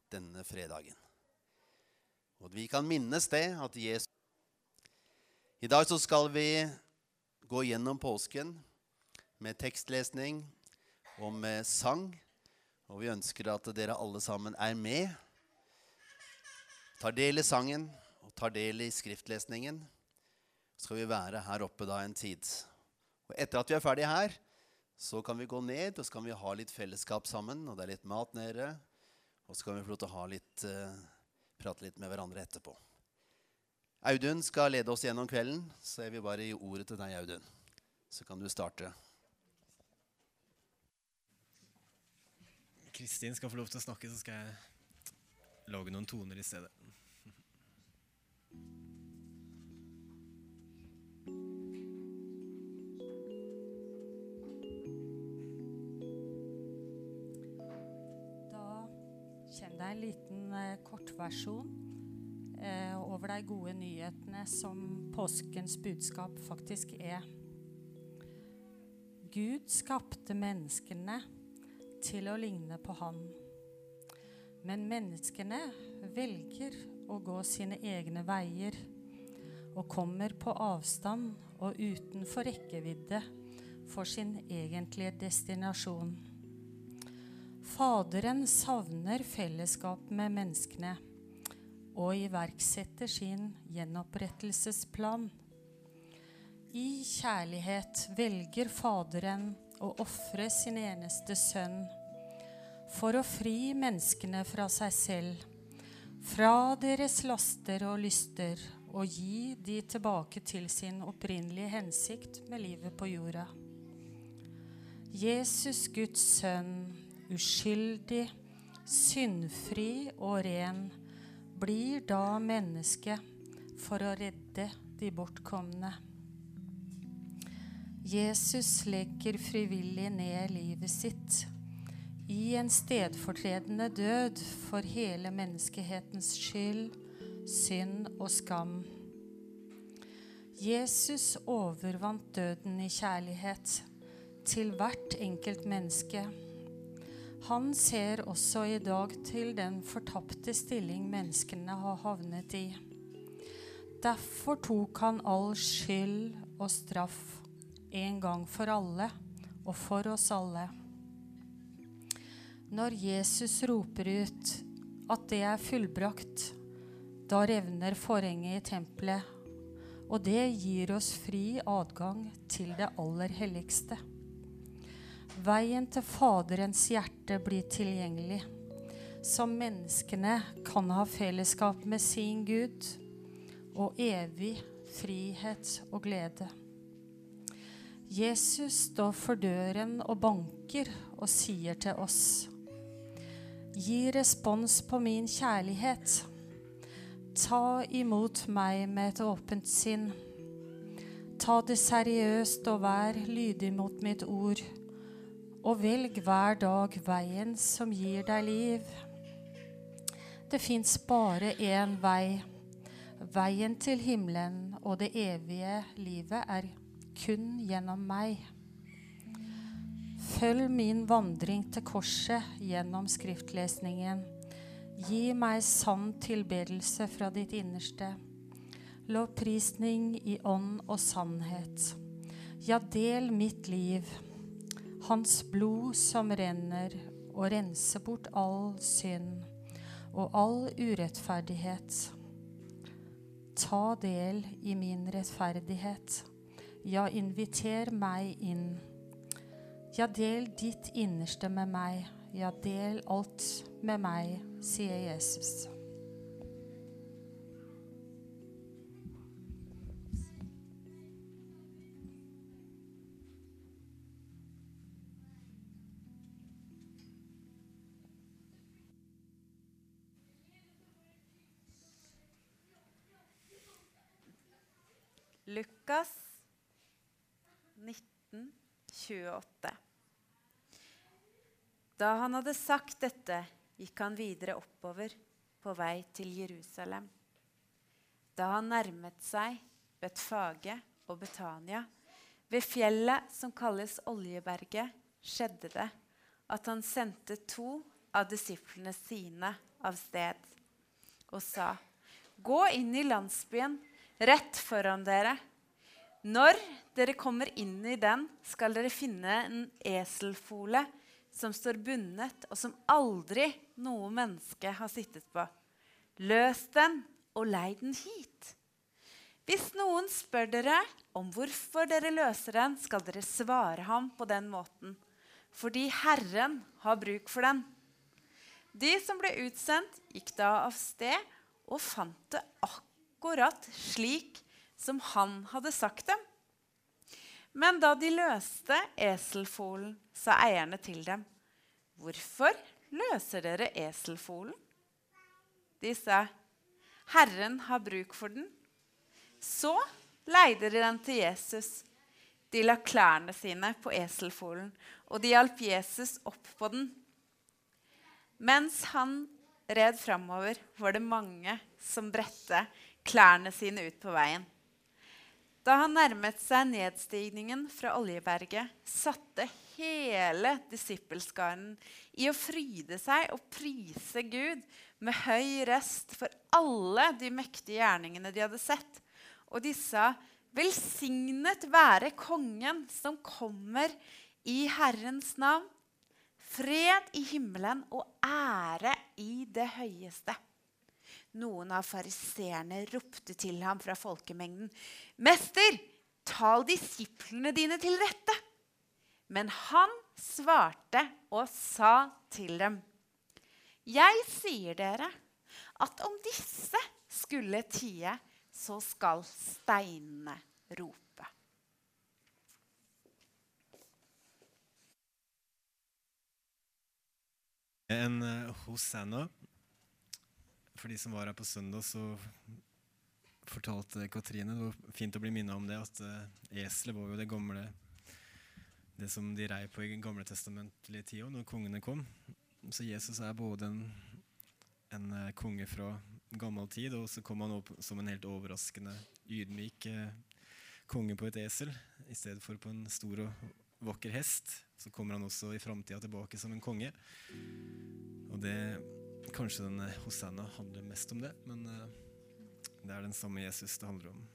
denne fredagen. Og vi kan minnes det at Jesus... I dag så skal vi gå gjennom påsken med tekstlesning og med sang. Og vi ønsker at dere alle sammen med. Tar del i sangen og tar del i skriftlesningen. Så skal vi være her oppe da en tid. Og etter at vi ferdige her, så kan vi gå ned, og så kan vi ha litt fellesskap sammen, og det litt mat nede. Og så kan vi få lov til å ha litt, prate litt med hverandre etterpå. Audun skal lede oss gjennom kvelden, så jeg vil bare gi ordet til deg, Audun. Så kan du starte. Kristin skal få lov til å snakke, så skal jeg lage noen toner i stedet. Det en liten kortversjon over de gode nyhetene som påskens budskap faktisk Gud skapte menneskene til å ligne på han. Men menneskene velger å gå sine egne veier og kommer på avstand og utenfor rekkevidde for sin egentlige destinasjon. Faderen savner fellesskap med menneskene og iverksetter sin gjenopprettelsesplan. I kjærlighet velger Faderen å offre sin eneste sønn for å fri menneskene fra seg selv, fra deres laster og lyster, og gi de tilbake til sin opprinnelige hensikt med livet på jorda. Jesus, Guds sønn, uskyldig, syndfri og ren, blir da menneske for å redde de bortkomne. Jesus legger frivillig ned livet sitt i en stedfortredende død for hele menneskehetens skyld, synd og skam. Jesus overvant døden i kjærlighet til hvert enkelt menneske. Han ser også i dag til den fortapte stilling menneskene har havnet i. Derfor tok han all skyld og straff en gang for alle og for oss alle. Når Jesus roper ut at det fullbrakt, da revner forhenget i tempelet, og det gir oss fri adgang til det aller helligste. Veien til Faderens hjerte blir tilgjengelig, så menneskene kan ha fellesskap med sin Gud og evig frihet og glede. Jesus står for døren og banker og sier til oss: Gi respons på min kjærlighet. Ta imot meg med et åpent sinn. Ta det seriøst og vær lydig mot mitt ord. Og velg hver dag veien som gir deg liv. Det finnes bare en vei. Veien til himmelen og det evige livet kun gjennom meg. Følg min vandring til korset gjennom skriftlesningen. Gi meg sann tilbedelse fra ditt innerste. Lovprisning i ånd og sannhet. Ja, del mitt liv. Hans blod som renner og renser bort all synd og all urettferdighet. Ta del i min rettferdighet. Ja, inviter meg inn. Ja, del ditt innerste med meg. Ja, del alt med meg, sier Jesus. Lukas 19:28. Da han hadde sagt dette, gikk han videre oppover på vei til Jerusalem. Da han nærmet seg Betfage og Betania, ved fjellet som kalles Oljeberget, skjedde det at han sendte 2 av disiplene sine av sted og sa, «Gå inn i landsbyen rett foran dere. Når dere kommer inn i den, skal dere finne en eselfole som står bundet og som aldri noe menneske har sittet på. Løs den og lei den hit. Hvis noen spør dere om hvorfor dere løser den, skal dere svare ham på den måten, fordi Herren har bruk for den.» De som ble utsendt gikk da av sted og fant det akkurat slik som han hadde sagt dem. Men da de løste eselfolen, sa eierne til dem, «Hvorfor løser dere eselfolen?» De sa, «Herren har bruk for den.» Så leide de den til Jesus. De la klærne sine på eselfolen, og de hjalp Jesus opp på den. Mens han red framover, var det mange som bredte klærne sine ut på veien. Da han nærmet seg nedstigningen fra Oljeberget, satte hele disippelskaren i å fryde seg og prise Gud med høy røst for alle de mektige gjerningene de hadde sett. Og de sa, «Velsignet være kongen som kommer i Herrens navn. Fred i himmelen og ære i det høyeste.» Noen av fariseerne ropte til ham fra folkemengden, «Mester, tal disiplene dine til rette!» Men han svarte og sa til dem, «Jeg sier dere at om disse skulle tie, så skal steinene rope.» En Hosanna. For de som var her på søndag, så fortalte Katrine, det var fint å bli minnet om det, at eselet var jo det som de rei på i gamle testamentlige tida, når kongene kom. Så Jesus er både en konge fra gammel tid, og så kom han opp som en helt overraskende, ydmyk konge på et esel, i stedet for på en stor og vakker hest. Så kommer han også i fremtiden tilbake som en konge. Og kanskje denne Hosanna handler mest om det, men det er den samme Jesus det handler om.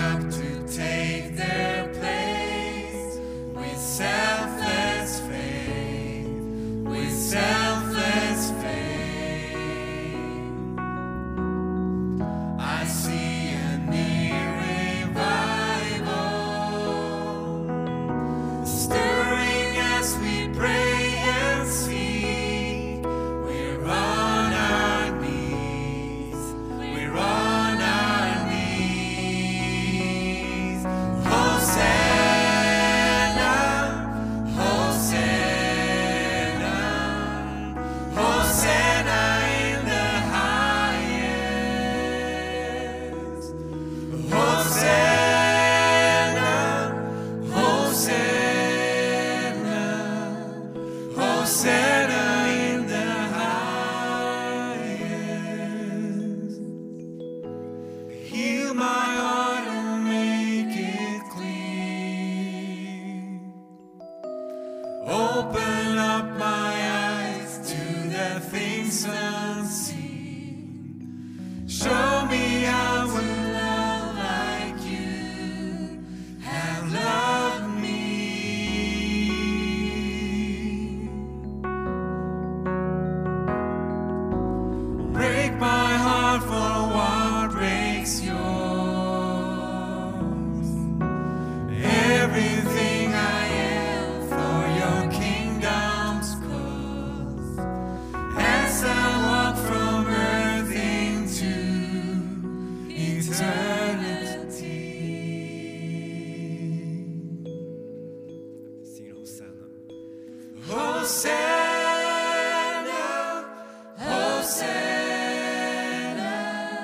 up to take their place with selfless faith, with selfless faith. I see a near revival stirring as we pray and seek. We're on our knees, we're on our knees. Hosanna, Hosanna, Hosanna in the highest. Hosanna, Hosanna, Hosanna in the highest. Heal my heart and make it clean. Open up my eyes to the things unseen. Show me how to love like you have loved me. Break my heart for what breaks yours. Everything I am for your kingdom's cause. As I walk from earth into eternity. Synger Hosanna. Hosanna, Hosanna,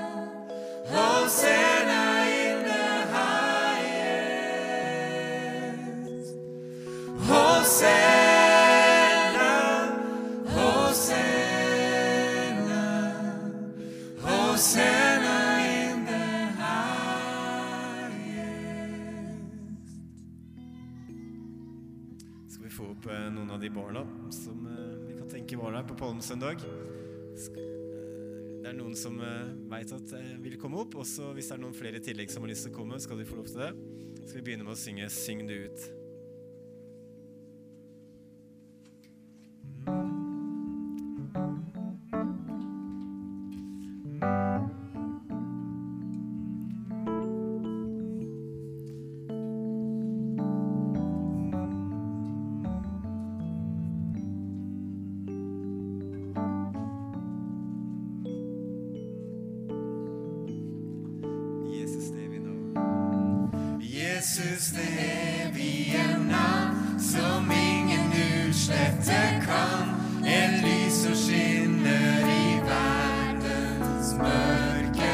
Hosanna in the highest. Hosanna, Hosanna, Hosanna in the highest. Skal vi få opp noen av de barna som vi kan tenke var der på Palmesøndag. Det noen som vet at vil komme opp, og så hvis det noen flere i tillegg som har lyst til å komme, skal de få lov til det. Skal vi begynne med å synge «Syng det ut». Jesus, det vi nå. Jesus, det evige navn som ingen utslette kan. Et lys som skinner i verdens mørke.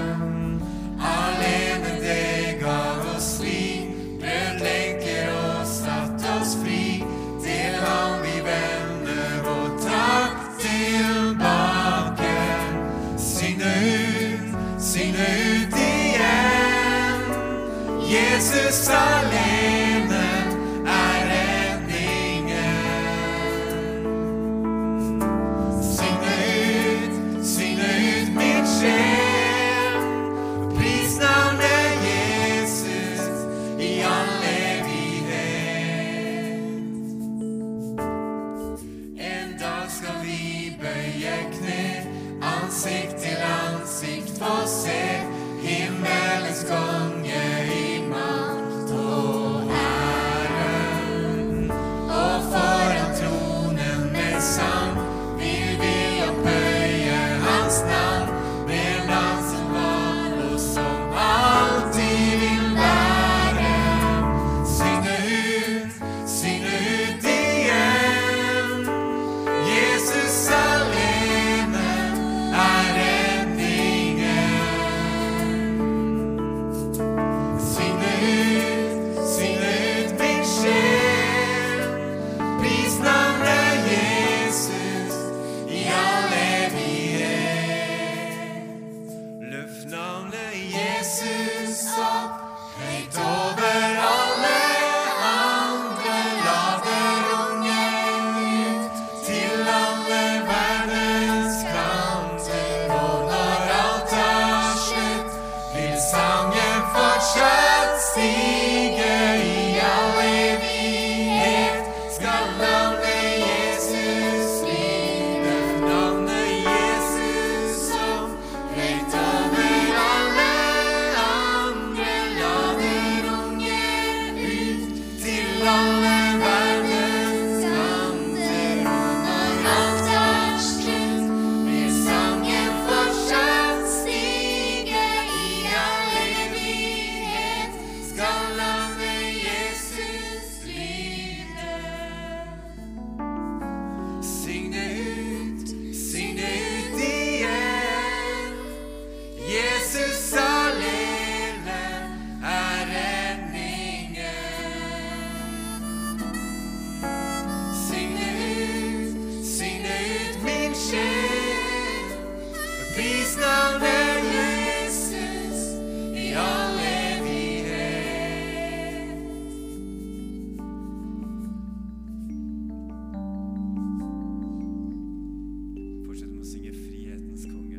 Alene det gav oss liv, brøt lenker og satt oss fri. Til ham vi vender vår takk tilbake. Syng det ut igjen. Jesus alene er redningen. Syng det ut min sjel. Pris navnet Jesus i all evighet. En dag skal vi bøye kne, ansikt til ansikt få se himmelens konge i makt og ære. Og foran tronen med sang vil vi opphøye hans navn, med navn som var og som alltid vil være. Syng det ut igjen. Jesus alene er redningen. Syng det ut min sjel. Pris navnet Jesus i all evighet. Løft navnet Jesus opp, høyt over alle andre. La det runge ut til alle verdens kanter. Og når alt er slutt, vil sangen fortsette. fortsatt stige i all evighet, skal navnet Jesus lyde. Navnet Jesus som høyt over alle andre, lader unge ut til alle verdens kanter. Og når alt slutt, vil sangen fortsatt stige i all evighet, skal navnet Jesus lyde. Syng det ut igjen. Jesus alene er redningen. Syng det ut, min sjel. Pris navnet Jesus i all evighet. Fortsett med å synge frihetens konge.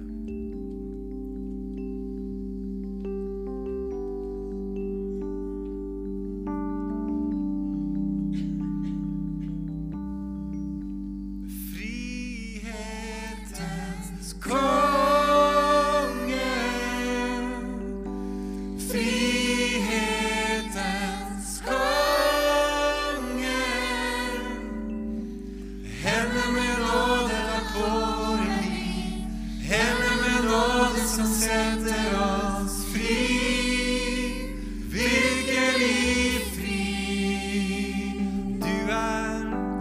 Frihetens konge, frihetens konge. Henne med nåde lagt på våre liv, henne med nåde som setter oss fri, virkelig fri. Du er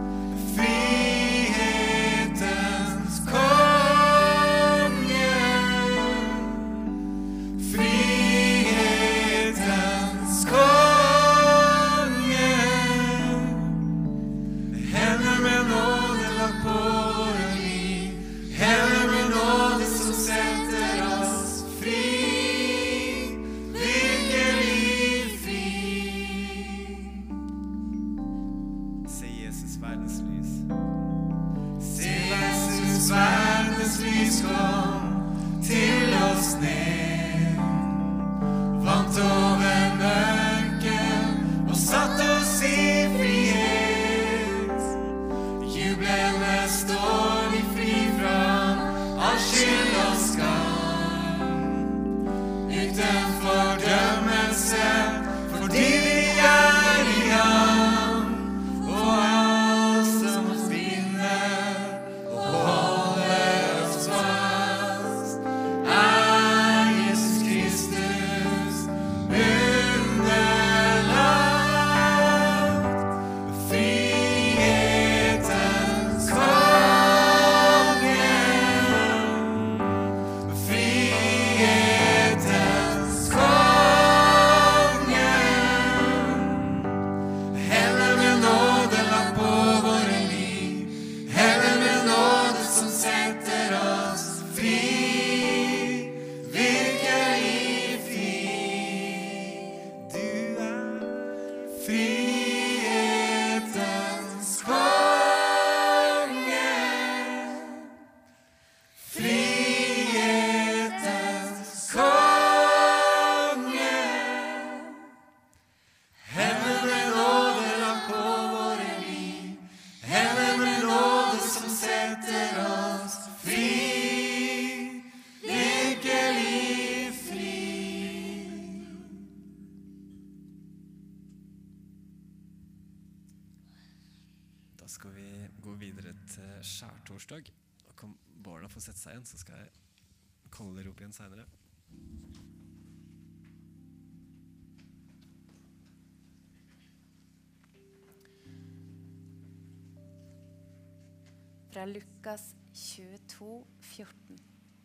frihetens konge, frihetens konge. Henne med nåde lagt på våre liv, henne med nåde som setter oss fri, virkelig fri. Se Jesus, verdens lys. Se Jesus, verdens lys kom til oss ned, vant over mørket og satt oss i frihet. Jublende står vi fri fra all skyld og skam, uten fordømmelse, fordi vi er i ham. Og alt som oss binder og holder oss fast, er Jesus Kristus underlagt. Frihetens konge, frihetens konge. Henne med nåde lagt på våre liv, henne med nåde som setter oss fri, virkelig fri. Du er frihetens konge, frihetens konge. Henne med nåde lagt på våre liv, henne med nåde som setter oss fri, virkelig fri. Da skal vi gå videre til skjærtorsdag. Da kan barna få sette seg igjen, så skal jeg kalle dere opp igjen senere. Fra Lukas 22, 14.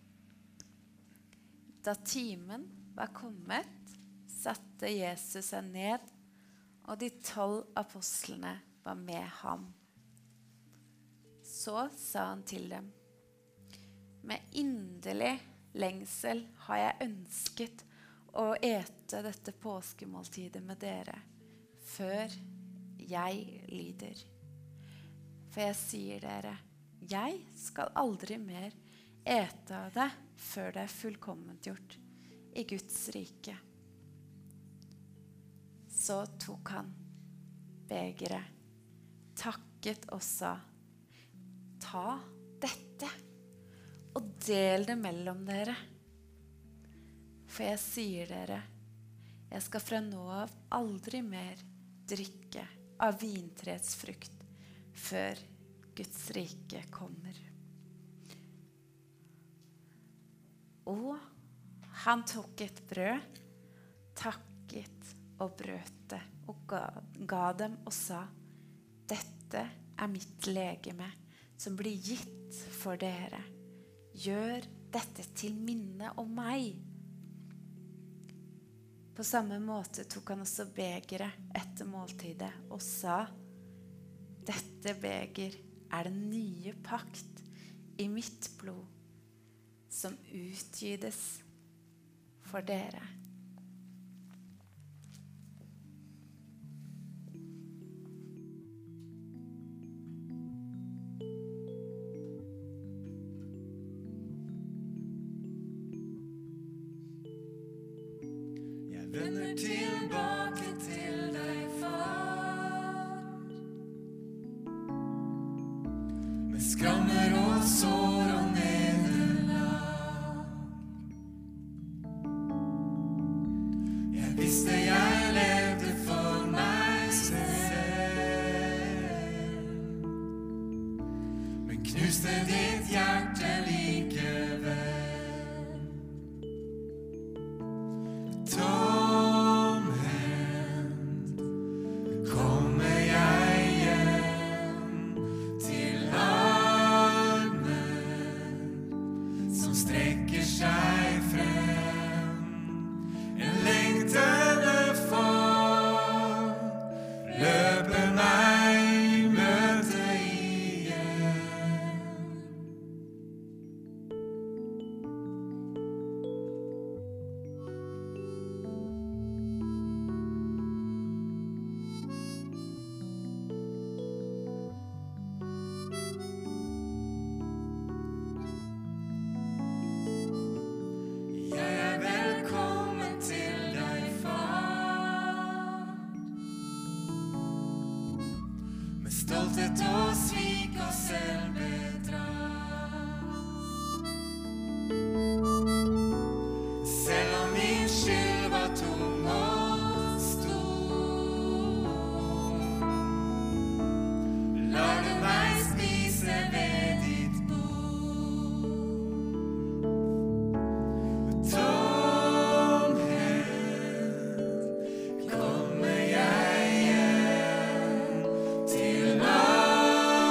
Da timen var kommet, satte Jesus seg ned, og de 12 apostlene var med ham. Så sa han til dem: med inderlig lengsel har jeg ønsket å ete dette påskemåltidet med dere, før jeg lider. For jeg sier dere, jeg skal aldri mer ete av det før det er fullkomment gjort i Guds rike. så tok han begeret, takket og sa, ta dette og del det mellom dere. For jeg sier dere, jeg skal fra nå av aldri mer drikke av vintrets frukt før Guds rike kommer. Og han tok et brød, takket og brøt det, og ga dem og sa, dette er mitt legeme, som blir gitt for dere. Gjør dette til minne om meg. På samme måte tok han også begeret etter måltidet og sa, dette beger er den nye pakt i mitt blod, som utgytes for dere. Vender tilbake til deg, far, med skrammer og sår og nederlag. Jeg visste jeg levde for meg selv, men knuste ditt hjerte likevel. Stolthet og svik og selvbedrag. Selv om min skyld var tung og stor, lar du meg spise ved ditt bord. Tomhet kommer jeg hjem til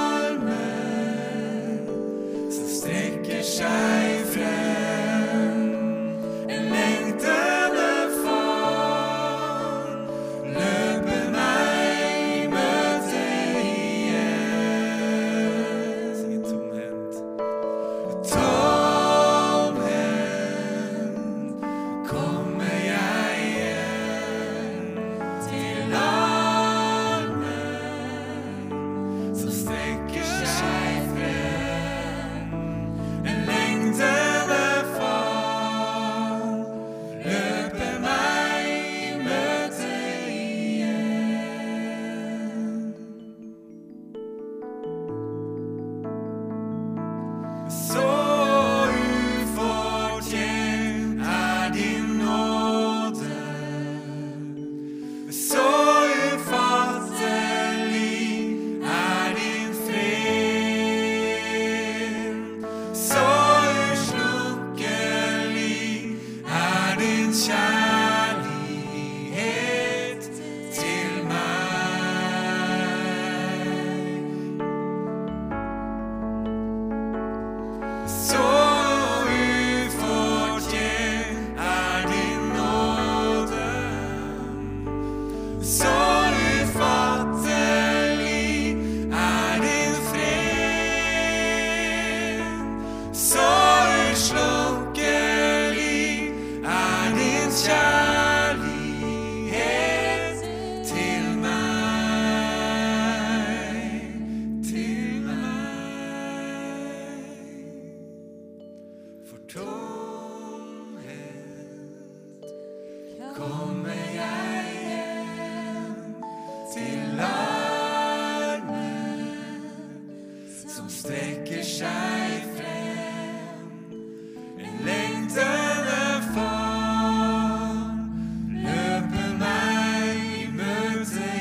til armer som strekker seg frem. En lengtende far løper meg i møte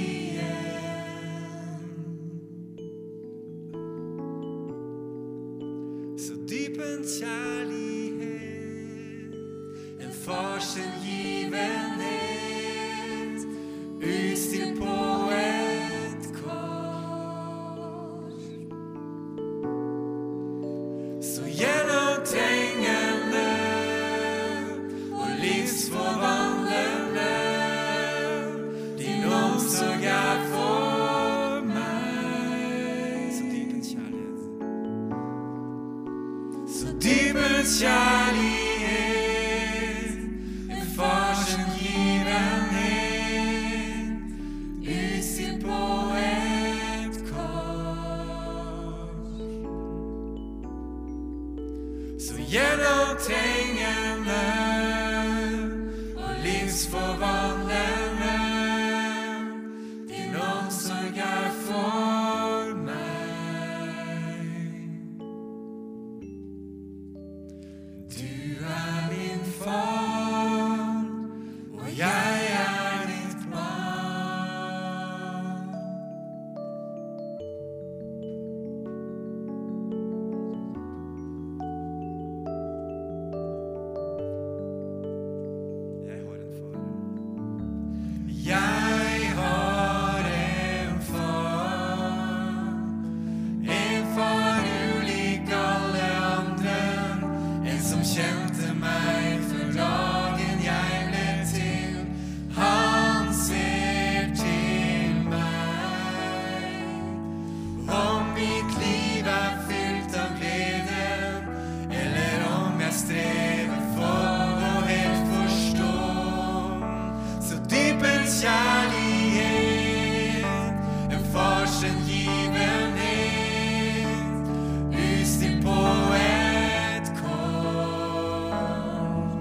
igjen. Så dyp en kjærlighet, en fars hengivenhet, utstilt på et kors. Så gjennomtrengende og livsforvandlende, din omsorg for meg. Så dyp en kjærlighet, så dyp en kjærlighet, en fars hengivenhet, utstilt på et kors. Så gjennomtrengende og livsforvandlende, din omsorg for meg. Du min far, og jeg ditt barn. Jeg har en far. Jeg har en far ulik alle andre, en som kjente meg fra dagen jeg ble til. Han ser til meg. Om mitt liv fylt av glede, eller om jeg strever for å helt forstå, så dyp en kjærlighet, en fars hengivenhet, utstilt på et kors.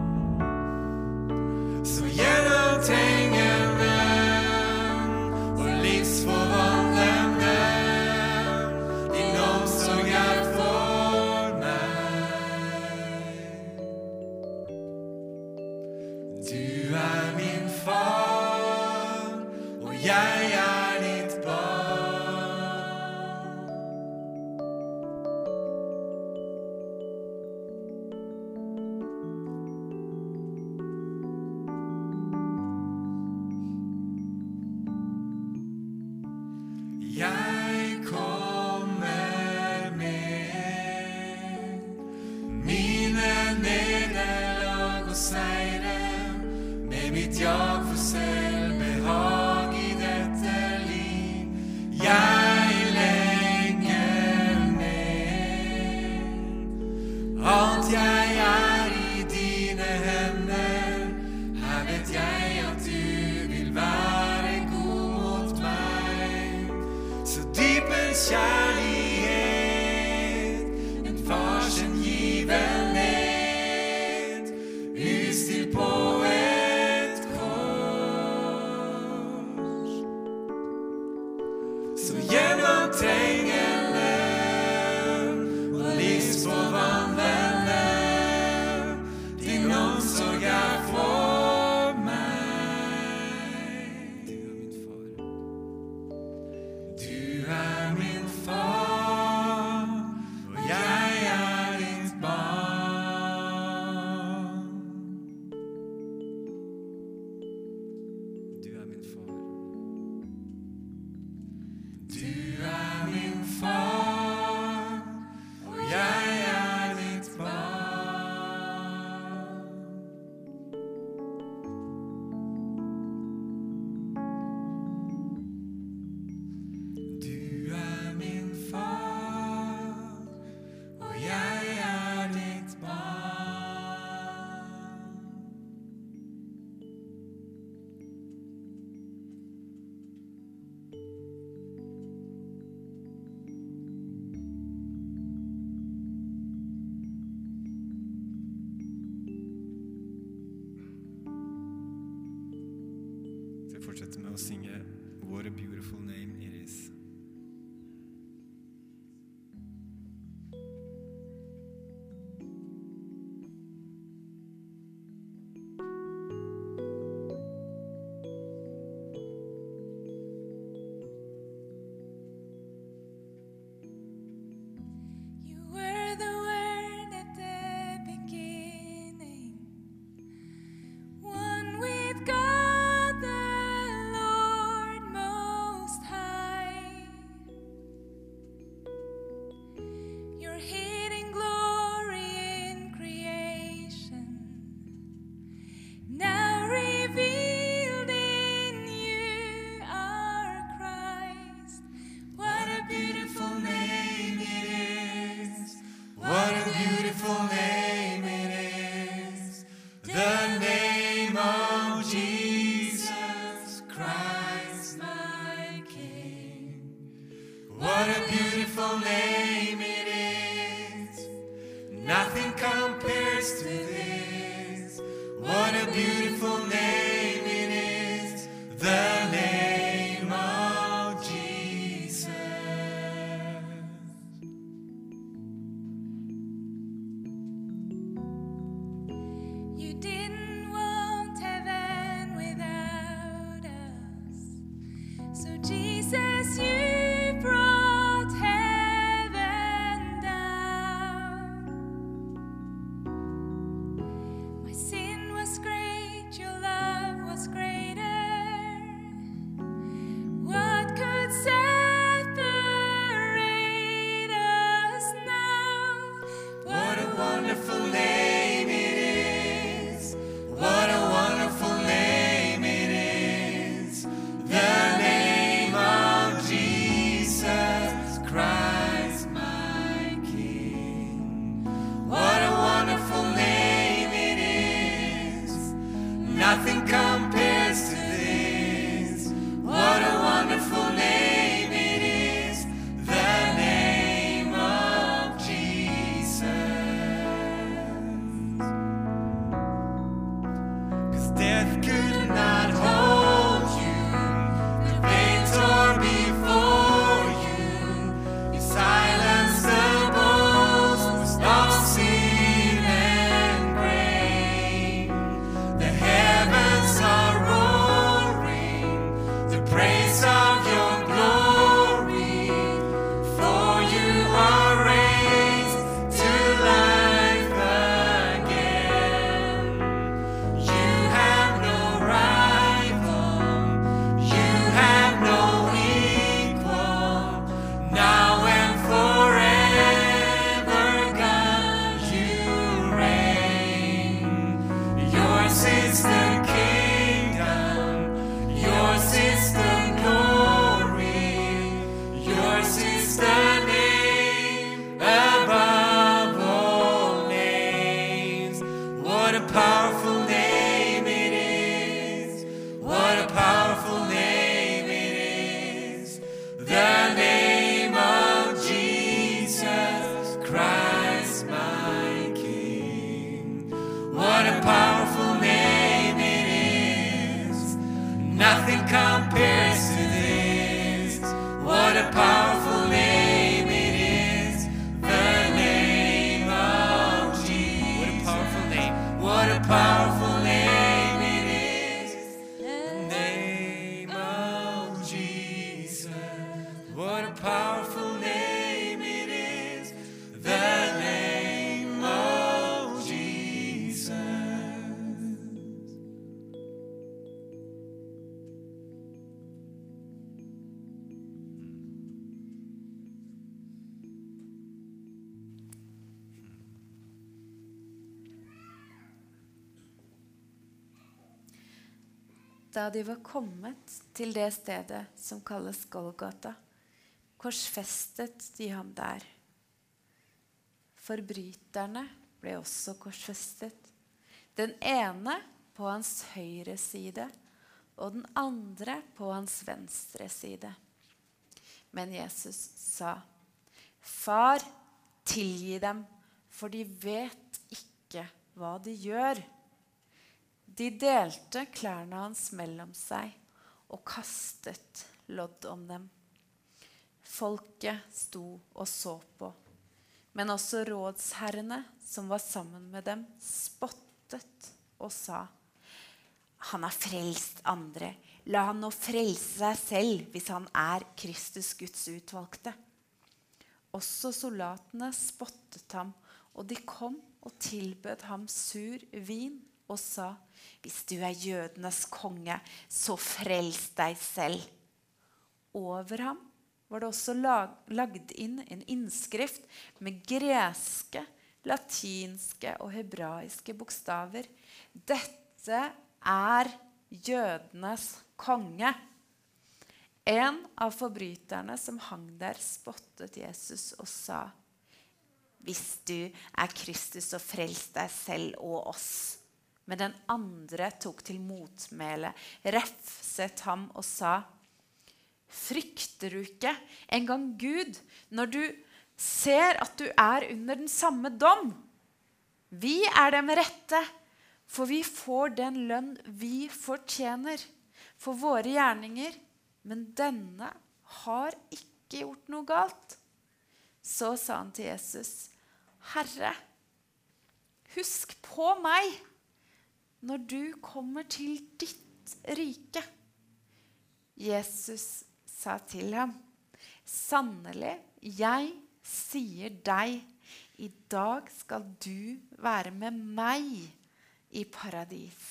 Så gjennomtrengende og livsforvandlende, din omsorg for meg. Du min far, og jeg ditt barn. Jeg kommer med mine nederlag og seire, med mitt jag for selvbehag i dette liv. Jeg legger ned alt jeg i dine hender. Her vet jeg at du vil være god mot meg. Så dyp en kjærlighet, en fars hengivenhet, utstilt på et kors. egentlig fortsette med å synge What a beautiful name it is. You were the word at the beginning, one with God the Lord Most High. Your hidden glory in creation, now revealed in you, our Christ. What a beautiful name it is. What a beautiful name it is, the name of Jesus Christ, my King. What a beautiful name it is, nothing compares to this. What a beautiful name it is, the name of Jesus. You didn't want heaven without us. So Jesus, you brought heaven down. My sin was great, your love was greater. What could separate us now? What a wonderful name it is. What a wonderful name it is. The name of Jesus Christ, my King. What a wonderful name it is. Nothing compares to this. What a wonderful name it is. The name of Jesus. 'Cause death could not hold you. The veil tore before you. You silenced the boast of sin and grave. The heavens are roaring the praise of your glory. For you are raised to life again. You have no rival, you have no equal. Now and forever, God, you reign. Yours is the kingdom, yours is the glory, yours is the name above all names. What a powerful name it is. What a powerful name it is. The name of Jesus Christ, my King. What a powerful name it is. Nothing compares to this. What a powerful name it is. The name of Jesus. What a powerful name. What a powerful name it is. The name of Jesus. What a powerful name it is. The name of Jesus. Da de var kommet til det stedet som kalles Golgata, korsfestet de ham der. Forbryterne ble også korsfestet, den ene på hans høyre side og den andre på hans venstre side. Men Jesus sa, «Far, tilgi dem, for de vet ikke hva de gjør.» De delte klærne hans mellom seg, og kastet lodd om dem. Folket sto og så på, men også rådsherrene som var sammen med dem spottet og sa: Han har frelst andre, la han nå frelse seg selv hvis han er Kristus Guds utvalgte. Også soldatene spottet ham, og de kom og tilbød ham sur vin og sa: Hvis du er jødenes konge, så frels deg selv. Over ham var det også lagd inn en innskrift med greske, latinske og hebraiske bokstaver. Dette er jødenes konge. En av forbryterne som hang der spottet Jesus og sa: Hvis du er Kristus, så frels deg selv og oss. Men den andre tok til motmæle, refset ham og sa: Frykter du ikke engang Gud når du ser at du er under den samme dom? Vi er dem rette, for vi får den lønn vi fortjener for våre gjerninger, men denne har ikke gjort noe galt. Så sa han til Jesus: Herre, husk på meg når du kommer til ditt rike. Jesus sa til ham: Sannelig, jeg sier deg, i dag skal du være med meg i paradis.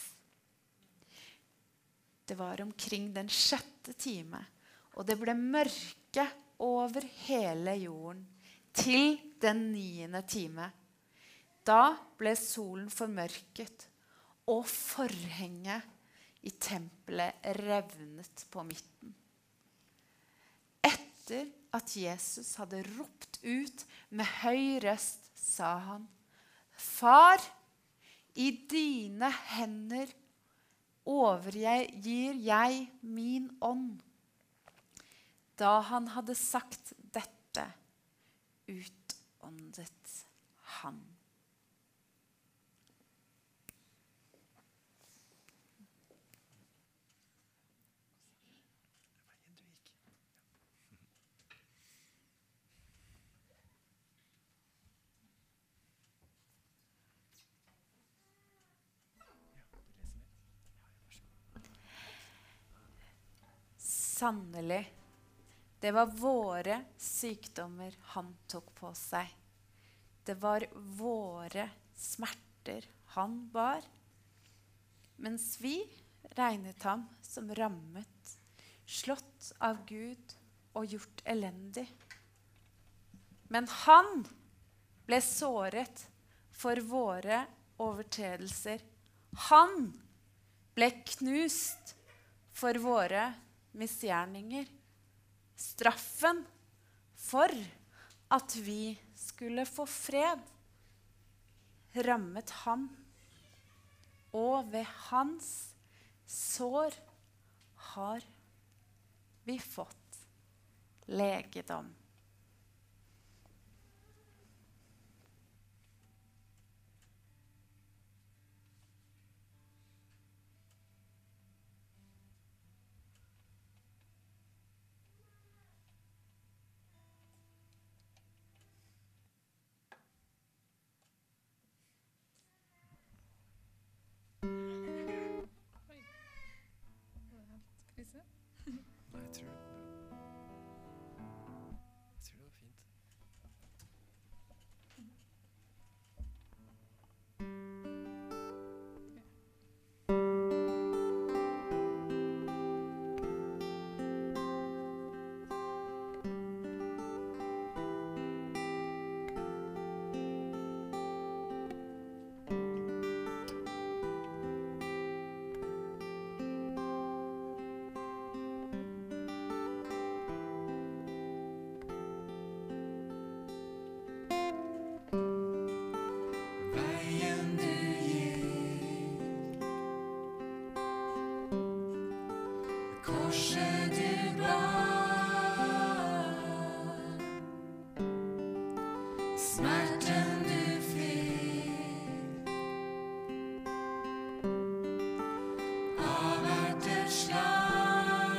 Det var omkring den 6. time, og det ble mørke over hele jorden til den 9. time. Da ble solen formørket, og forhenget i tempelet revnet på midten. Etter at Jesus hadde ropt ut med høy røst, sa han: Far, i dine hender overgir jeg min ånd. Da han hadde sagt dette, utåndet han. Sannelig, det var våre sykdommer han tok på seg. Det var våre smerter han bar, mens vi regnet ham som rammet, slått av Gud og gjort elendig. Men han ble såret for våre overtredelser. Han ble knust for våre misgjerninger. Straffen for at vi skulle få fred rammet ham, og ved hans sår har vi fått legedom. Nei, jeg tror det var fint. Veien du gikk, korset du bar, smerten du fikk, av hvert et slag.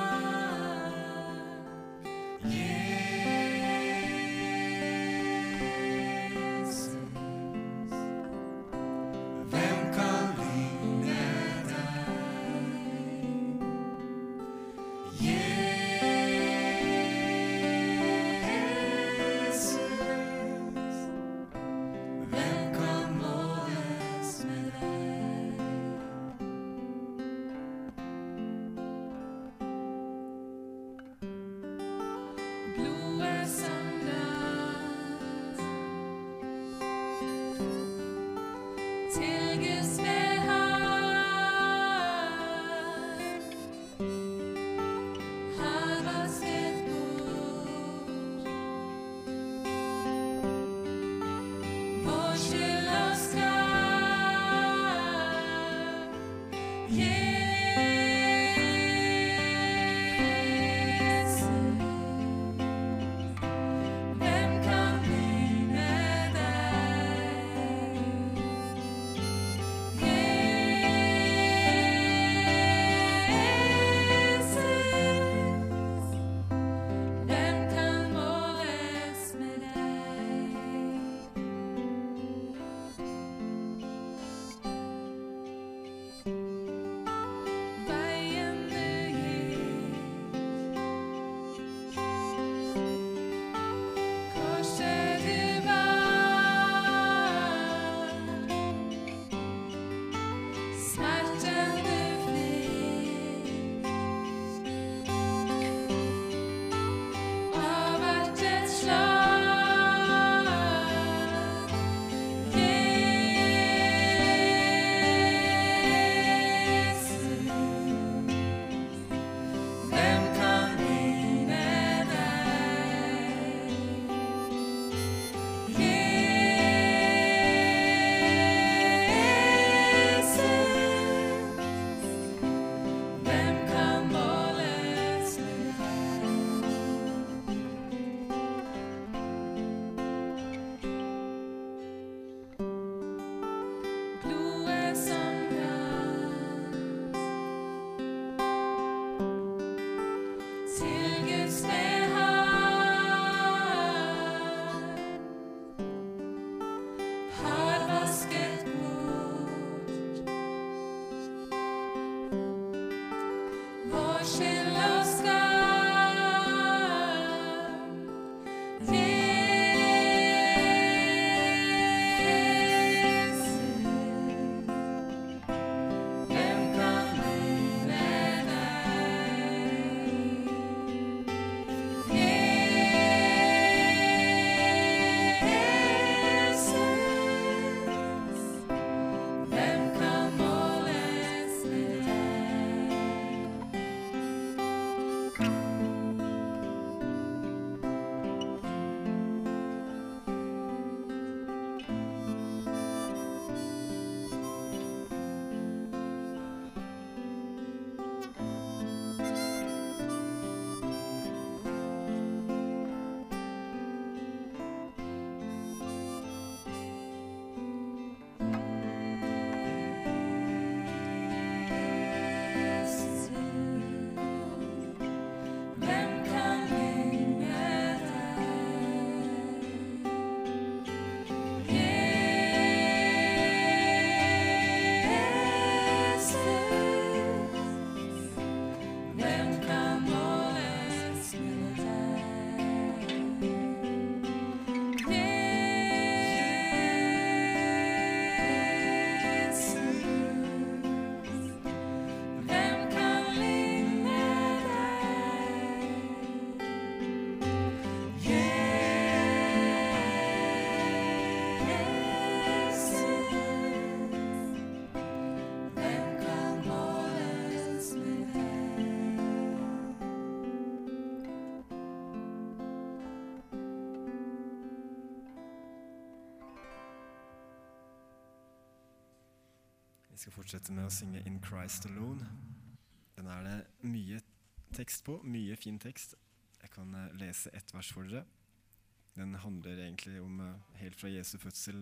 Vi skal fortsette med å synge In Christ Alone. Den er det mye tekst på, mye fin tekst. Jeg kan lese ett vers for dere. Den handler egentlig om helt fra Jesu fødsel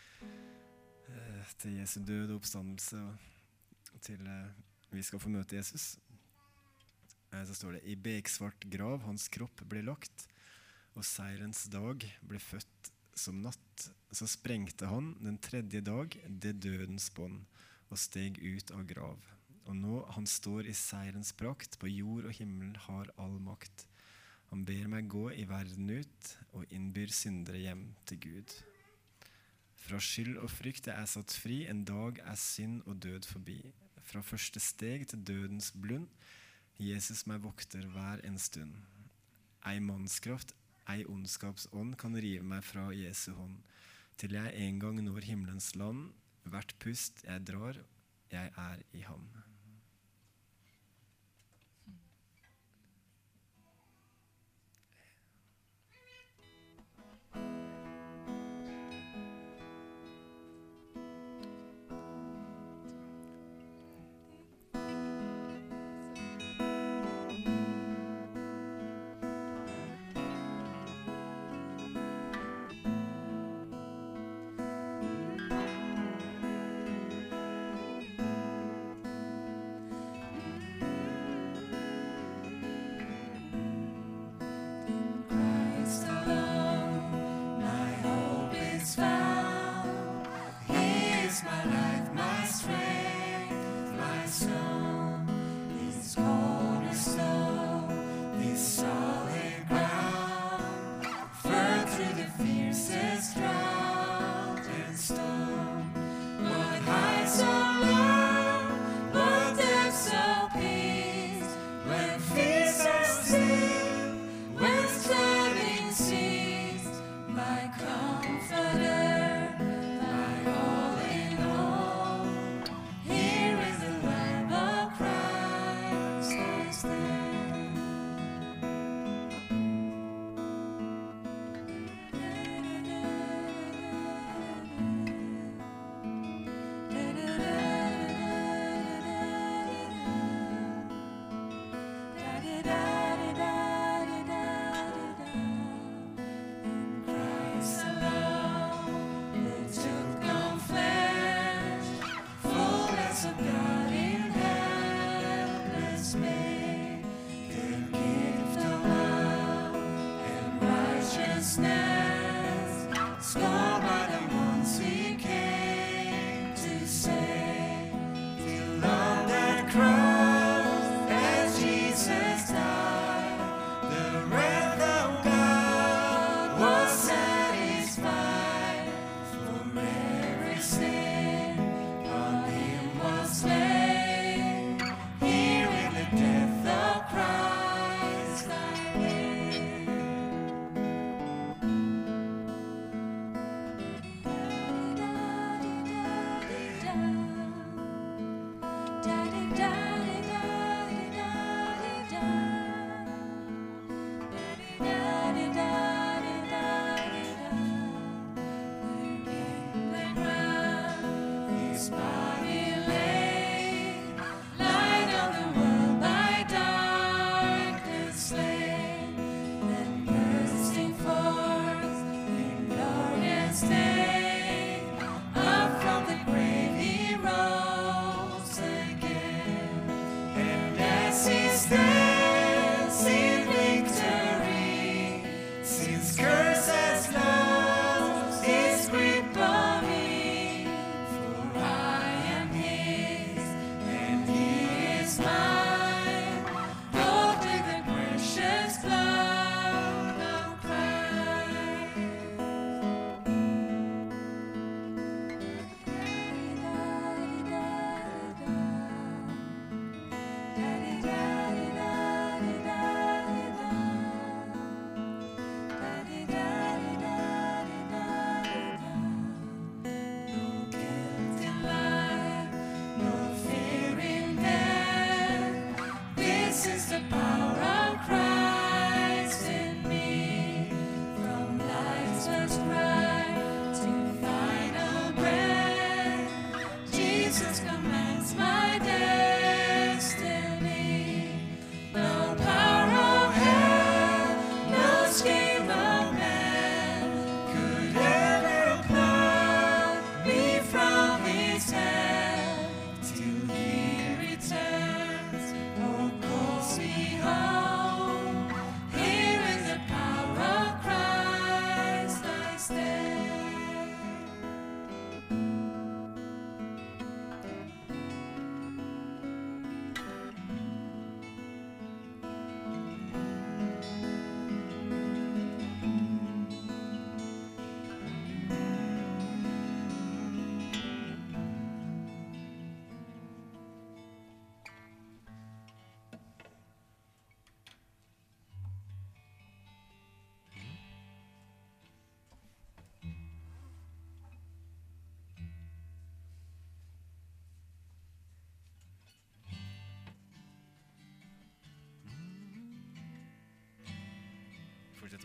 til Jesu død og oppstandelse og til vi skal få møte Jesus. Så står det: I beksvart grav hans kropp ble lagt, og seirens dag ble født som natt. Så sprengte han den tredje dag det dødens bånd og steg ut av grav. Og nå han står i seirens prakt, på jord og himmel har all makt. Han ber meg gå i verden ut og innbyr syndere hjem til Gud. Fra skyld og frykt jeg er satt fri, en dag er synd og død forbi. Fra første steg til dødens blund, Jesus meg vokter hver en stund. Ei mannskraft, ei ondskapsånd kan rive meg fra Jesu hånd, til jeg en gang når himmelens land, hvert pust jeg drar, jeg er i ham.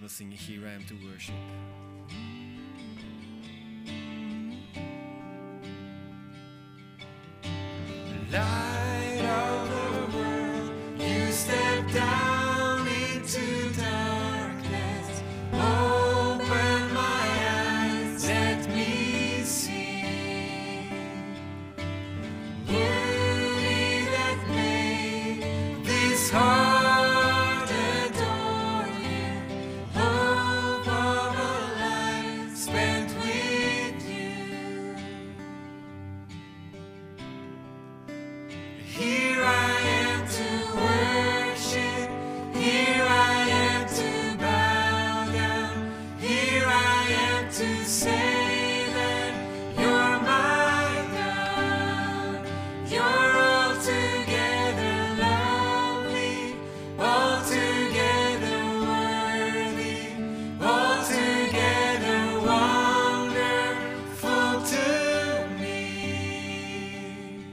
med å synge Here I Am to Worship. Light of the world, you step down into darkness. Open my eyes, let me see. Worthy that made this heart adore you. Hope of a life spent with you. Here I am to worship, here I am to bow down, here I am to say that you're my God. You're altogether lovely, altogether worthy, altogether wonderful to me.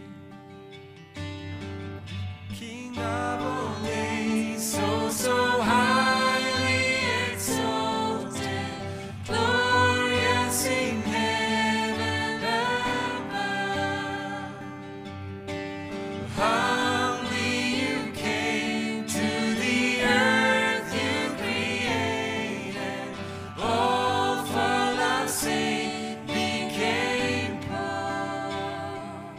King of all days, so highly exalted, glorious in heaven above. Humbly you came to the earth you created, all for love's sake became poor.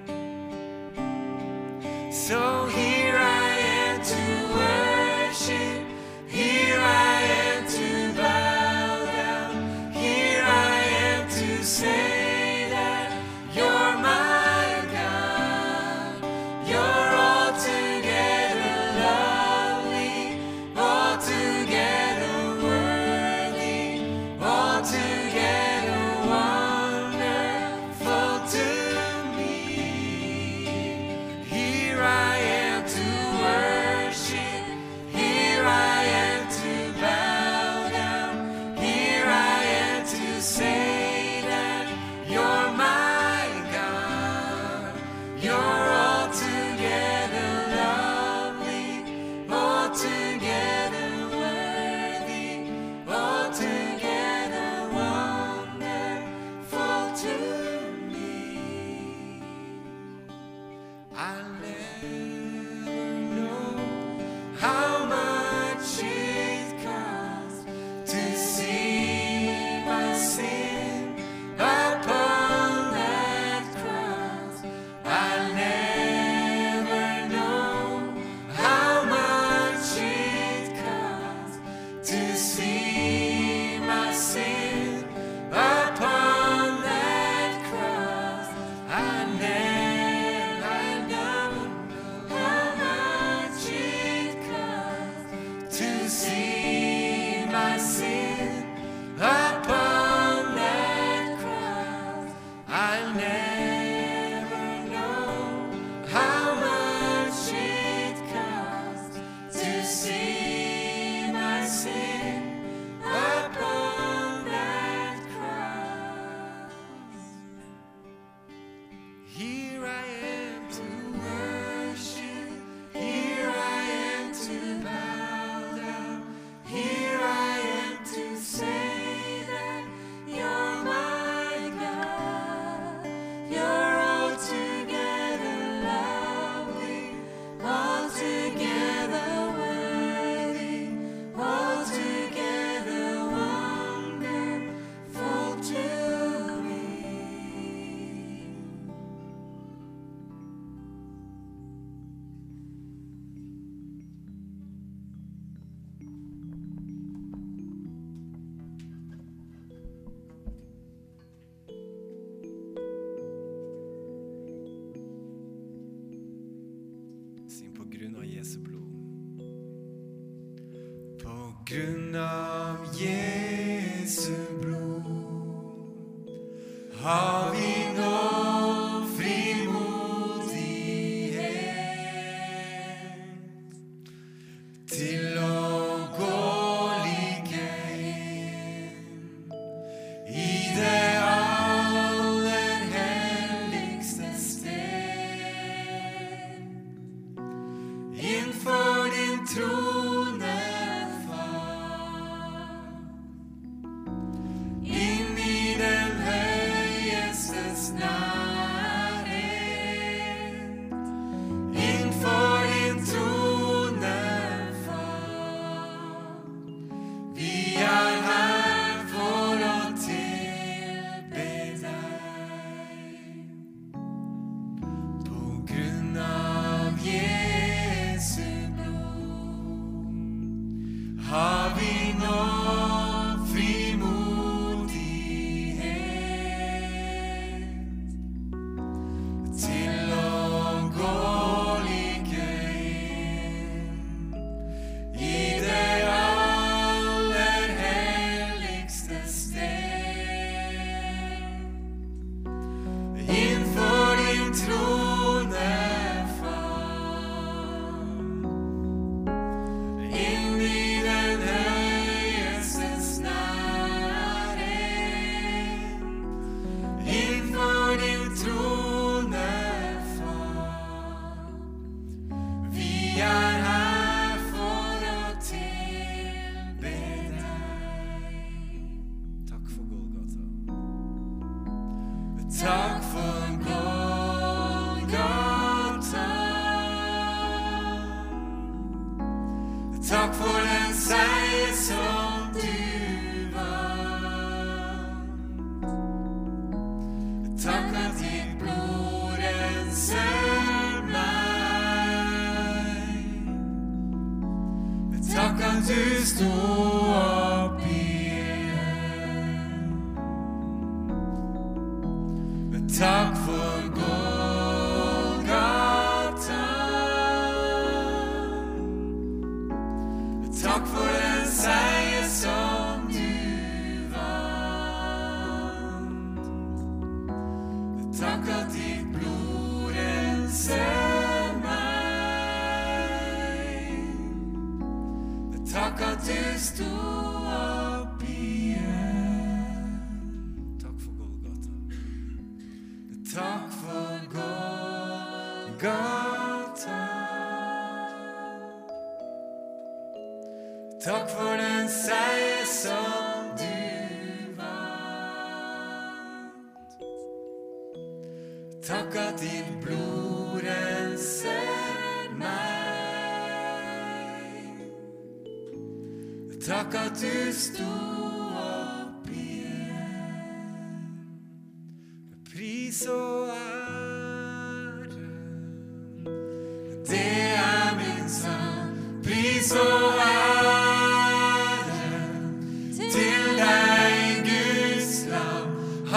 So here I am to worship, here I am to bow down, here I am to say that you're my God. You're altogether lovely, altogether worthy, altogether wonderful to me. Here I am to worship, here I am to bow down, here I am to say that you're my God. You're altogether lovely, altogether worthy, altogether wonderful to me. I'll never know how much it costs to see my sin upon that cross. I'll never know how much it costs to see my sin upon that cross. I never know how much it costs to see my sin upon that cross. I never know how much it costs to see my sin upon that cross. Here I am to worship, here I am to bow down, here I am to say that you're my God. You're altogether lovely, altogether worthy, altogether wonderful to me. Syng på grunn av Jesu blod. På grunn av Jesu blod har vi nå frimodighet til å gå like inn i det aller helligste sted. Innenfor din trone, Far. har vi nå frimodighet til å gå like inn i det aller helligste sted, innenfor din trone, Far, inn i den høyestes nærhet, innenfor din trone, Far. Vi er her for å tilbe deg. Takk for Golgata. Takk for Golgata. Takk for den seier som du vant. Takk at ditt blod renser meg. Takk at du sto opp igjen. Takk for Golgata. Takk for den seier som du vant. Takk at ditt blod renser meg. Takk at du sto opp igjen. Takk for Golgata. Takk for Golgata. Takk for den seier som du vant. Takk at ditt blod renser meg. Takk at du sto opp igjen. Pris og ære, det er min sang. Pris og ære til deg, Guds lam.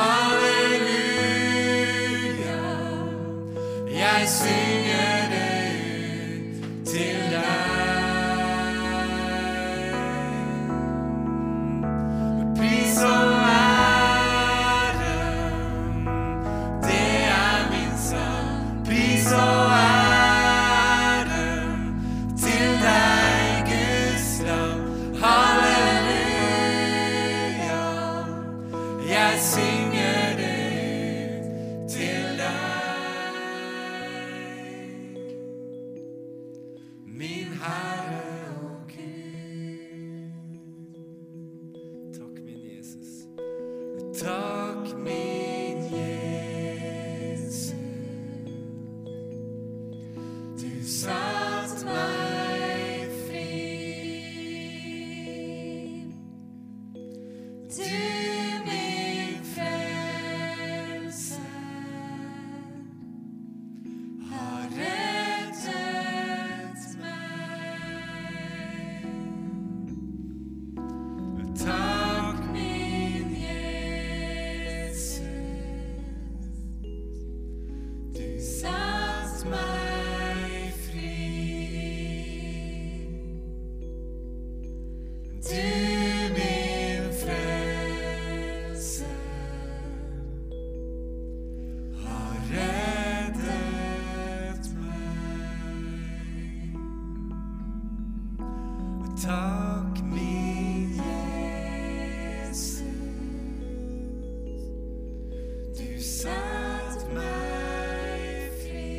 Halleluja, jeg synger det ut til deg. Pris og ære, det er min sang. Pris og ære til deg, Guds lam. Halleluja, jeg synger det ut til deg. Min Herre og Gud. Takk, min Jesus. Takk, min Jesus. Du satt meg fri. Du, min frelse, har reddet meg. Takk, min Jesus. Du satt meg fri. Du, min frelse, har reddet meg. Takk, min Jesus. Du satt meg fri.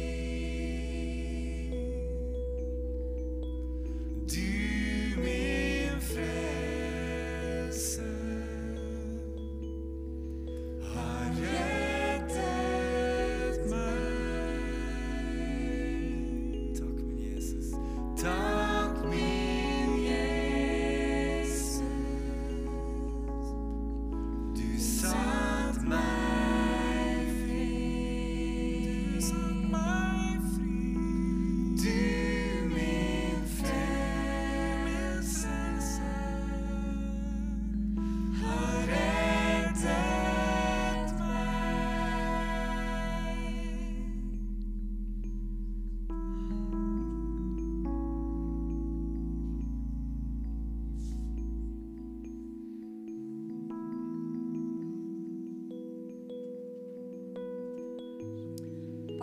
Du, min frelse, har reddet meg. Takk, min Jesus. Takk, min Jesus.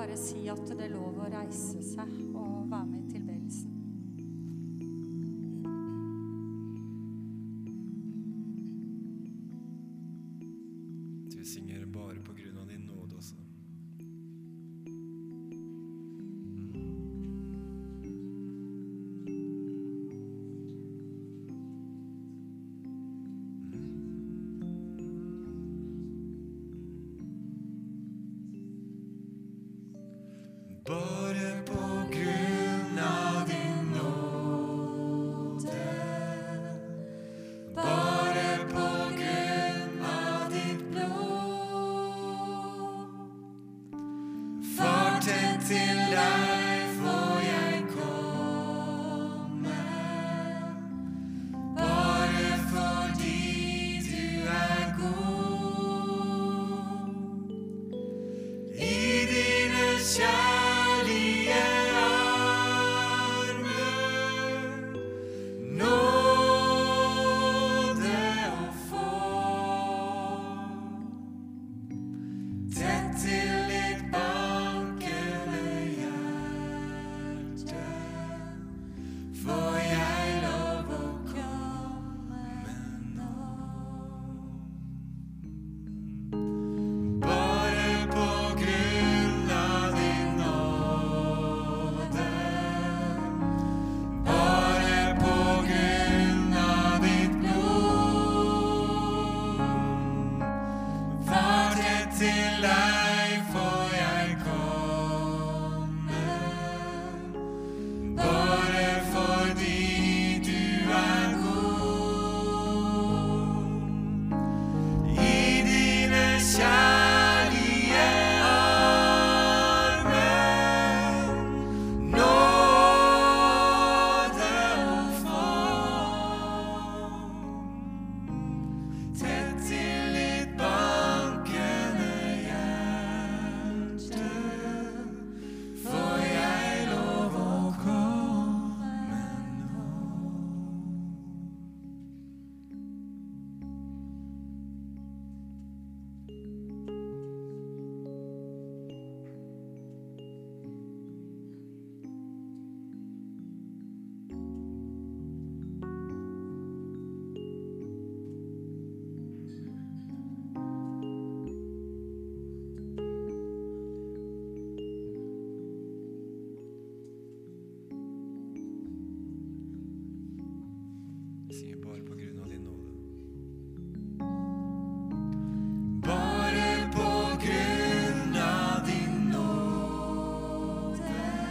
bare si at det er lov å reise seg og være med i tilbedelsen. Du synger bare på grunn av din nåde også. Bare på grunn av din nåde, bare på grunn av ditt blod. Far, tett til deg får jeg komme, bare fordi du er god. I dine kjærlige armer, nåde å få. Tett til ditt bankende hjerte, får jeg lov å komme nå. Bare på grunn av din nåde, bare på grunn av ditt blod. Far, tett til deg får jeg komme, bare fordi du er god. I dine kjærlige armer, nåde å få. Tett til ditt bankende hjerte, får jeg lov å komme nå. Synger bare på grunn av din nåde. Bare på grunn av din nåde,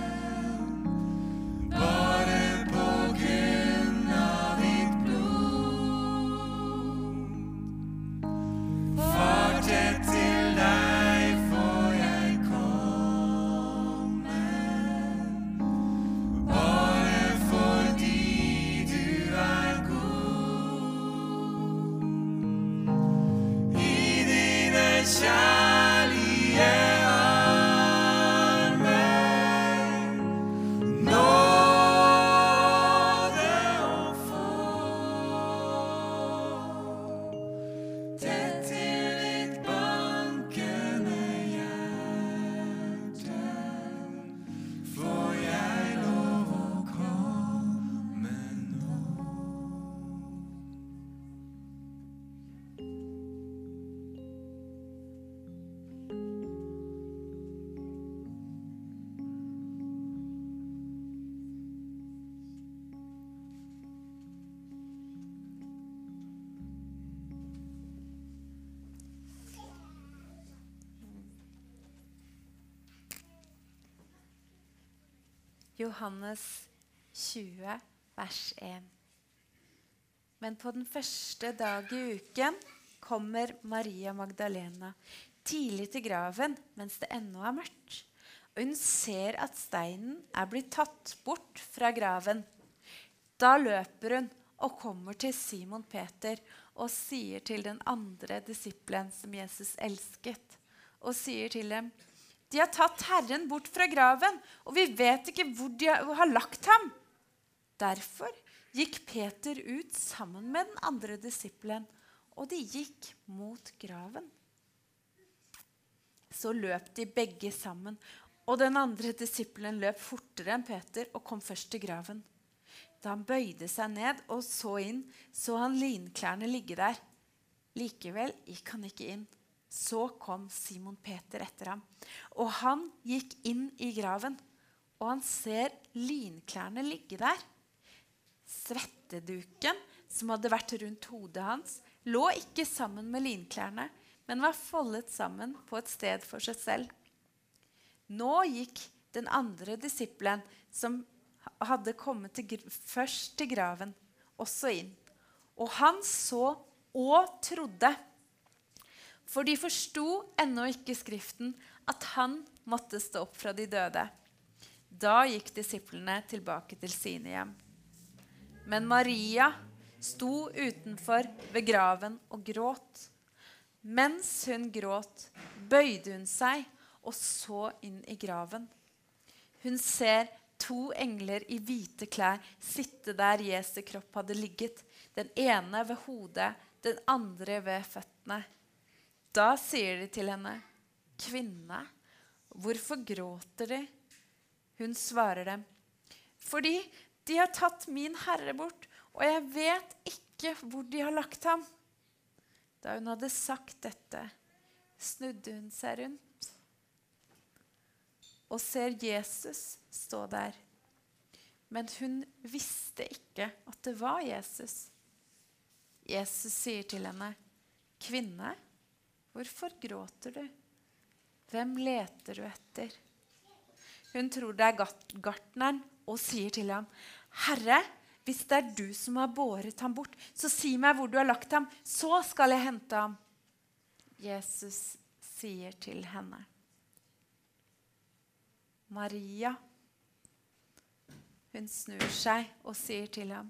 bare på grunn av ditt blod. Far, tett til deg får jeg komme, bare fordi du er god. I dine kjærlige armer, nåde å få. Tett til ditt bankende hjerte, får jeg lov å komme nå. Johannes 20, vers 1. Men på den første dag i uken kommer Maria Magdalena tidlig til graven mens det ennå er mørkt. Og hun ser at steinen er blitt tatt bort fra graven. Da løper hun og kommer til Simon Peter og sier til den andre disippelen som Jesus elsket, og sier til dem: de har tatt Herren bort fra graven, og vi vet ikke hvor de har lagt ham. Derfor gikk Peter ut sammen med den andre disippelen, og de gikk mot graven. Så løp de begge sammen, Og den andre disippelen løp fortere enn Peter og kom først til graven. Da han bøyde seg ned og så inn, så han linklærne ligge der. Likevel gikk han ikke inn. Så kom Simon Peter etter ham, og han gikk inn i graven, og han ser linklærne ligge der. Svetteduken som hadde vært rundt hodet hans, lå ikke sammen med linklærne, men var foldet sammen på et sted for seg selv. Nå gikk den andre disippelen, som hadde kommet først til graven, også inn. Og han så og trodde. For de forstod ennå ikke skriften at han måtte stå opp fra de døde. Da gikk disiplene tilbake til sine hjem. Men Maria sto utenfor ved graven og gråt. Mens hun gråt, bøyde hun seg og så inn i graven. Hun ser 2 engler i hvite klær sitte der Jesu kropp hadde ligget, den ene ved hodet, den andre ved føttene. Da sier de til henne, «Kvinne, hvorfor gråter de?» Hun svarer dem, «Fordi de har tatt min Herre bort, og jeg vet ikke hvor de har lagt ham.» Da hun hadde sagt dette, snudde hun seg rundt og ser Jesus stå der. Men hun visste ikke at det var Jesus. Jesus sier til henne, «Kvinne, hvorfor gråter du? Hvem leter du etter?» Hun tror det er gartneren og sier til ham, «Herre, hvis det er du som har båret ham bort, så si meg hvor du har lagt ham, så skal jeg hente ham.» Jesus sier til henne, «Maria.» Hun snur seg og sier til ham,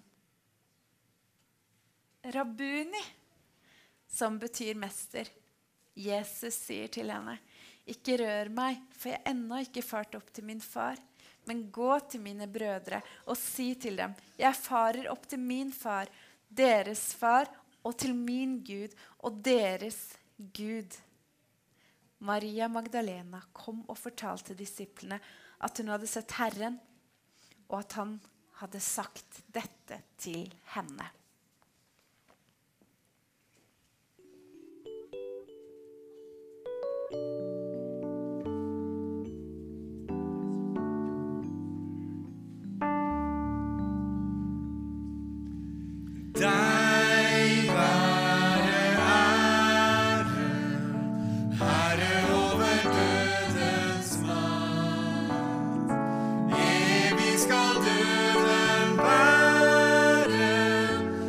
«Rabbuni», som betyr mester. Jesus sier til henne, «Ikke rør meg, for jeg ennå ikke fart opp til min far, men gå til mine brødre og si til dem, jeg farer opp til min far, deres far, og til min Gud og deres Gud.» Maria Magdalena kom og fortalte disiplene at hun hadde sett Herren, og at han hadde sagt dette til henne. Deg være æren, Herre over dødens makt. Evig skal døden være,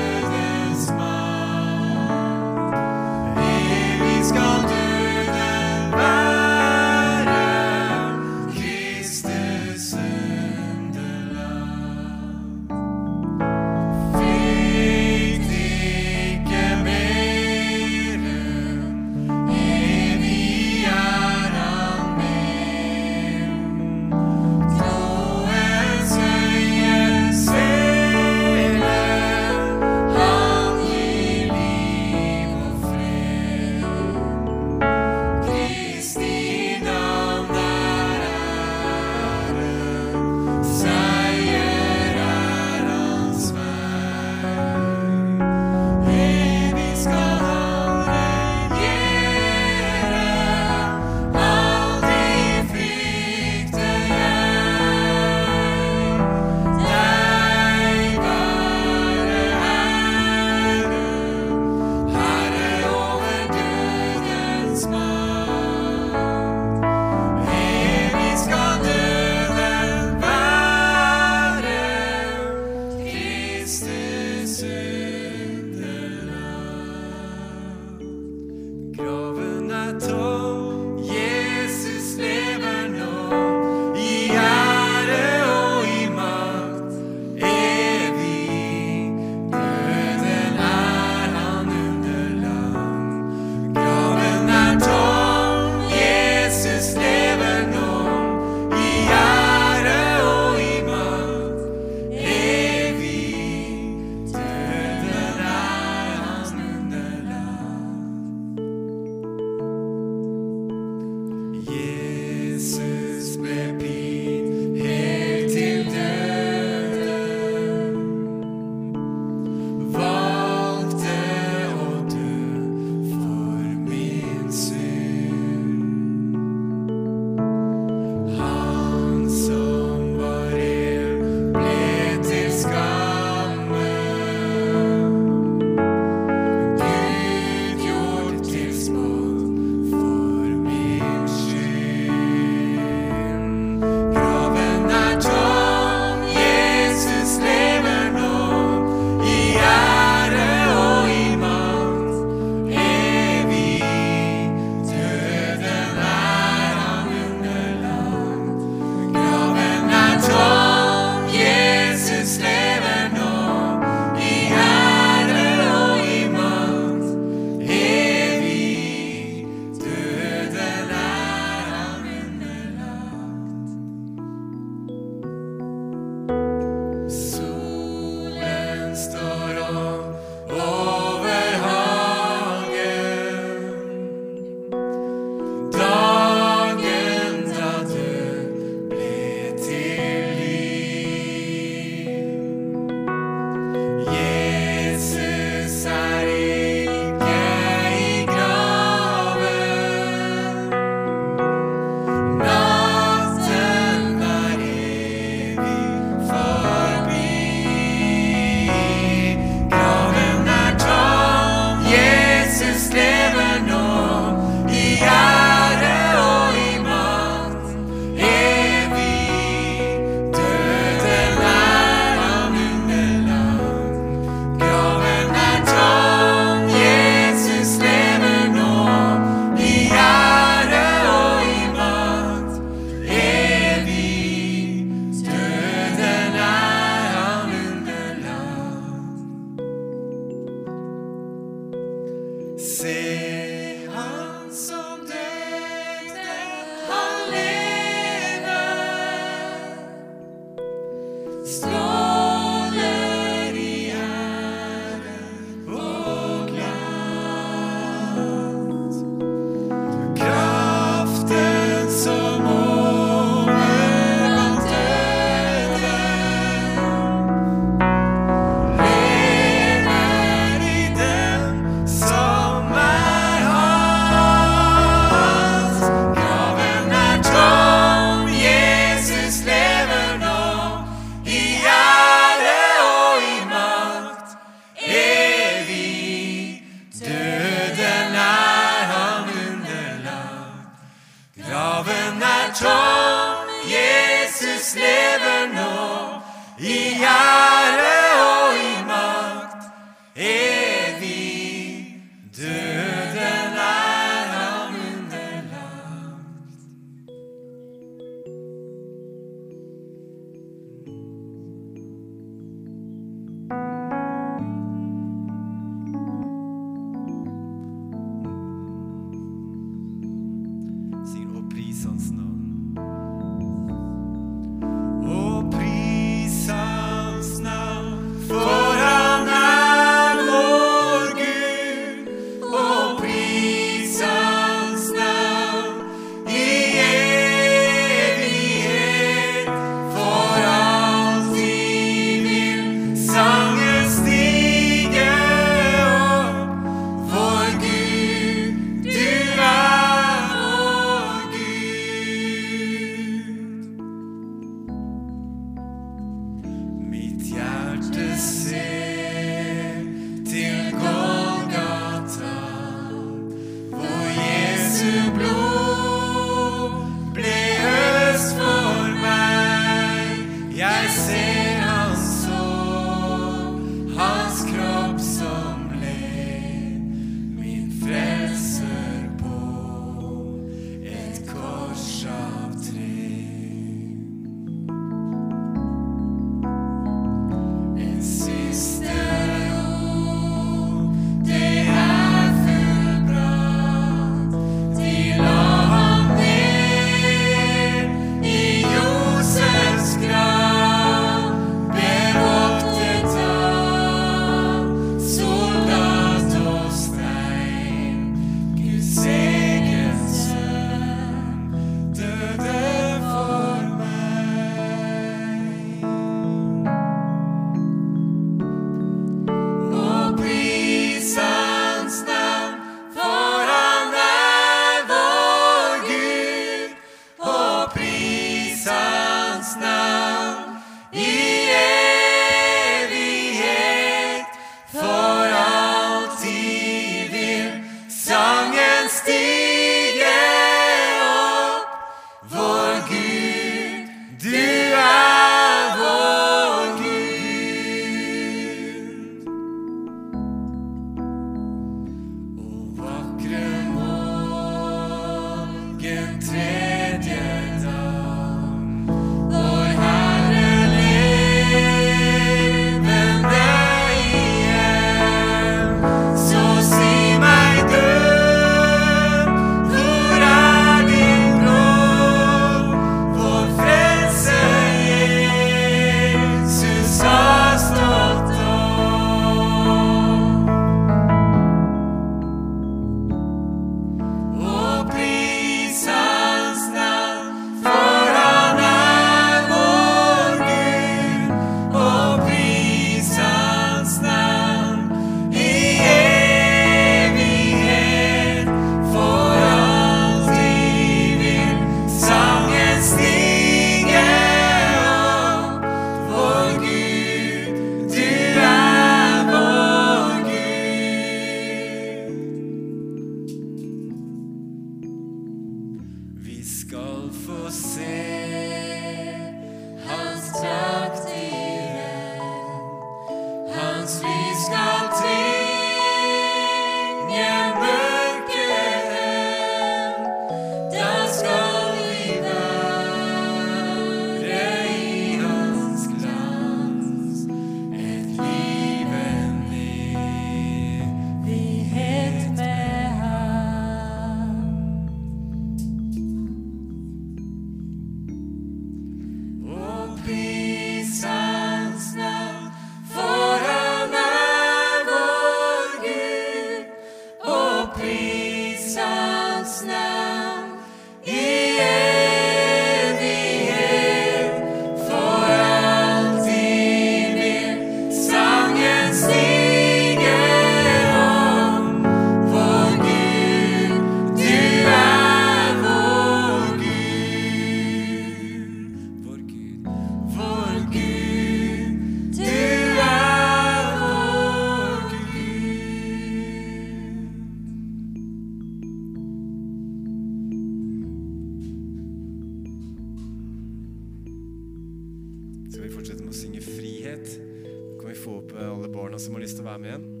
skal vi fortsette med å synge frihet. Kan vi få opp alle barna som har lyst til å være med igjen?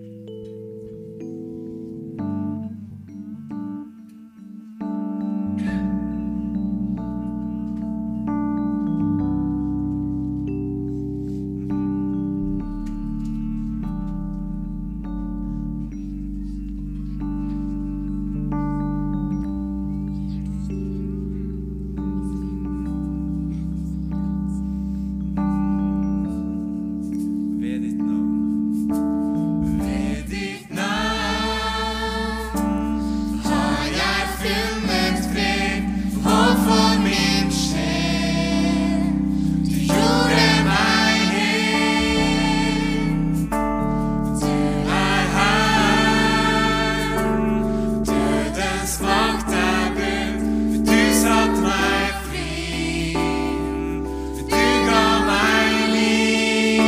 Ved ditt navn. Ved ditt navn har jeg funnet fred, håp for min sjel. Du gjorde meg hel. Du her. Dødens makt brutt. Du satt meg fri. Du ga meg liv.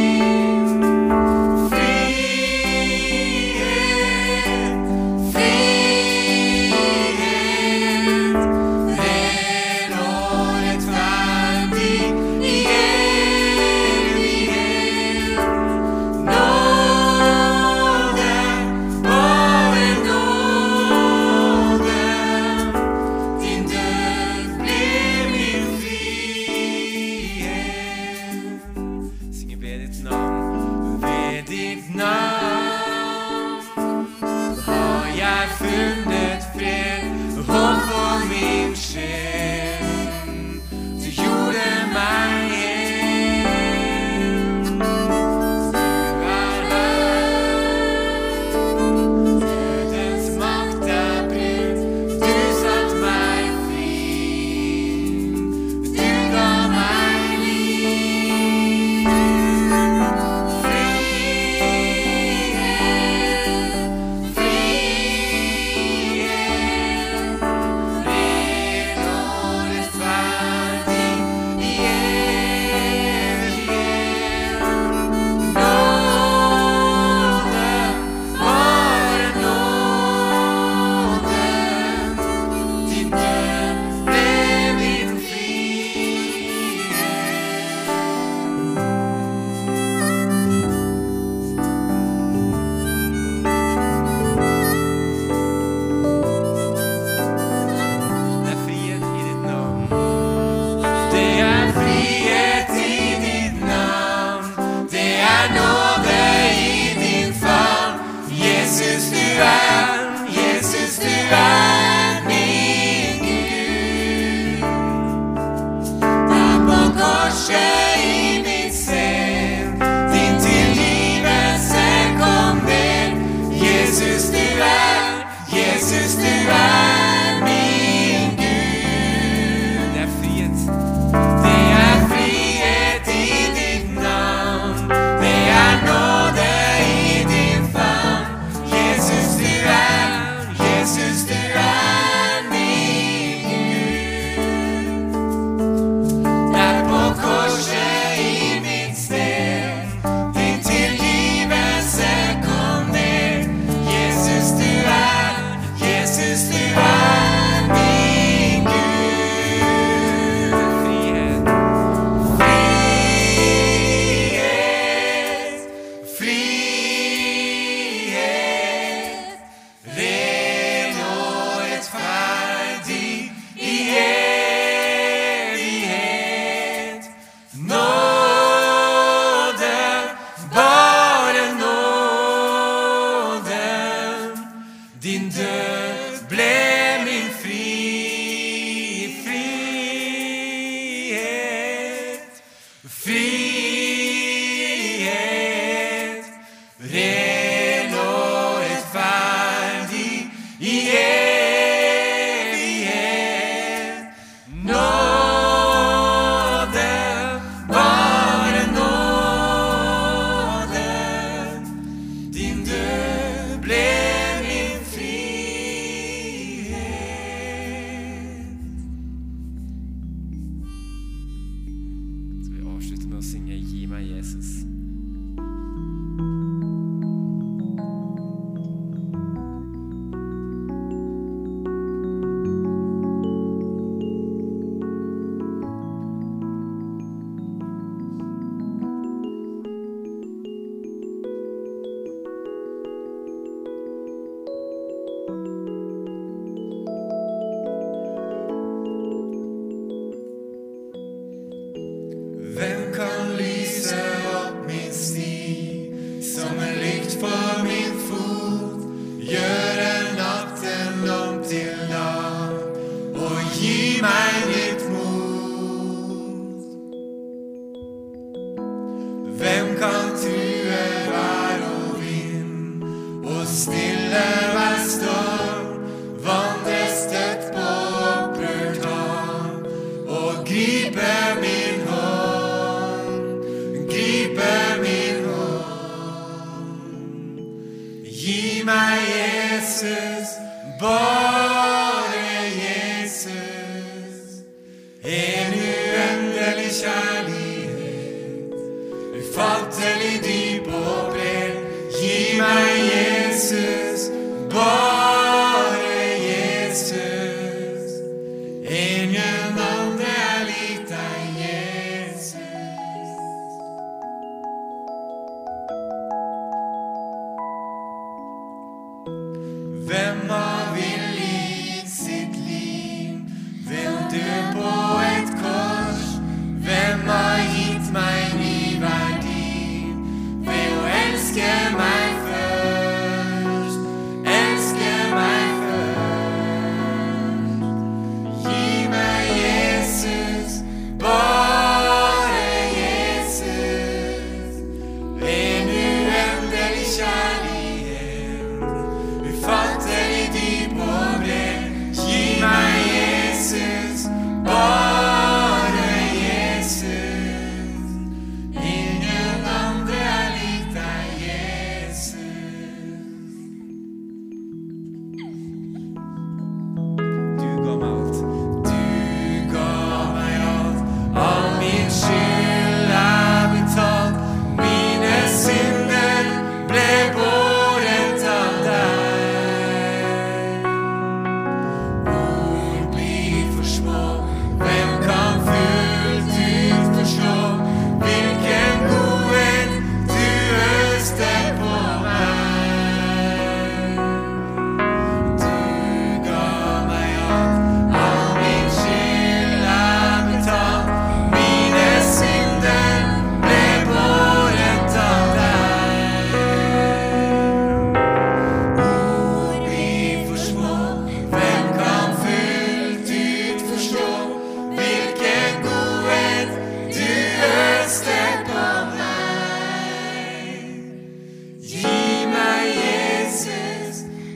Synge ved ditt navn. Ved ditt navn har jeg funnet fred, håp for min sjel. Du gjorde meg hel. Du her. Dødens makt brutt. Du satt meg fri. Du ga meg liv. Det er frihet i ditt navn. Det er nåde i din favn. Jesus, du er min Gud. Der på korset i mitt sted, din tilgivelse kom ned. Jesus, du er min Gud. Det er frihet. Det er frihet i ditt navn. Det er nåde i din favn. Jesus, du er min Gud. Der på korset i mitt sted, din tilgivelse kom ned. Jesus, du er min Gud. Frihet. Frihet, ren og rettferdig i evighet. Nåde, bare nåde. Din død ble min frihet. Frihet, ren og rettferdig i evighet. Nåde, bare nåde. Din død ble min frihet. Så vi avslutter med å synge Gi meg Jesus. gripe min hånd, gripe min hånd. Gi meg Jesus, bare Jesus. En uendelig kjærlighet, ufattelig dyp og bred. Gi meg Jesus, bare Jesus. Ingen andre lik deg, Jesus. Hvem har villig gitt sitt liv ved å dø på et kors? Hvem har gitt meg ny verdi ved å elske meg først? Elske meg først. Gi meg Jesus, bare Jesus. En uendelig kjærlighet, ufattelig dyp og bred. Gi meg Jesus, bare Jesus. Ingen andre lik deg, Jesus. Du ga meg alt. Du ga meg alt. All min skyld betalt. Mine synder ble båret av deg. Ord blir for små. Hvem kan fullt ut forstå hvilken godhet du øste på meg? Du ga meg alt. All min skyld betalt. Mine synder ble båret av deg. Ord blir for små. Hvem kan fullt ut forstå hvilken godhet du øste på meg? Gi meg Jesus,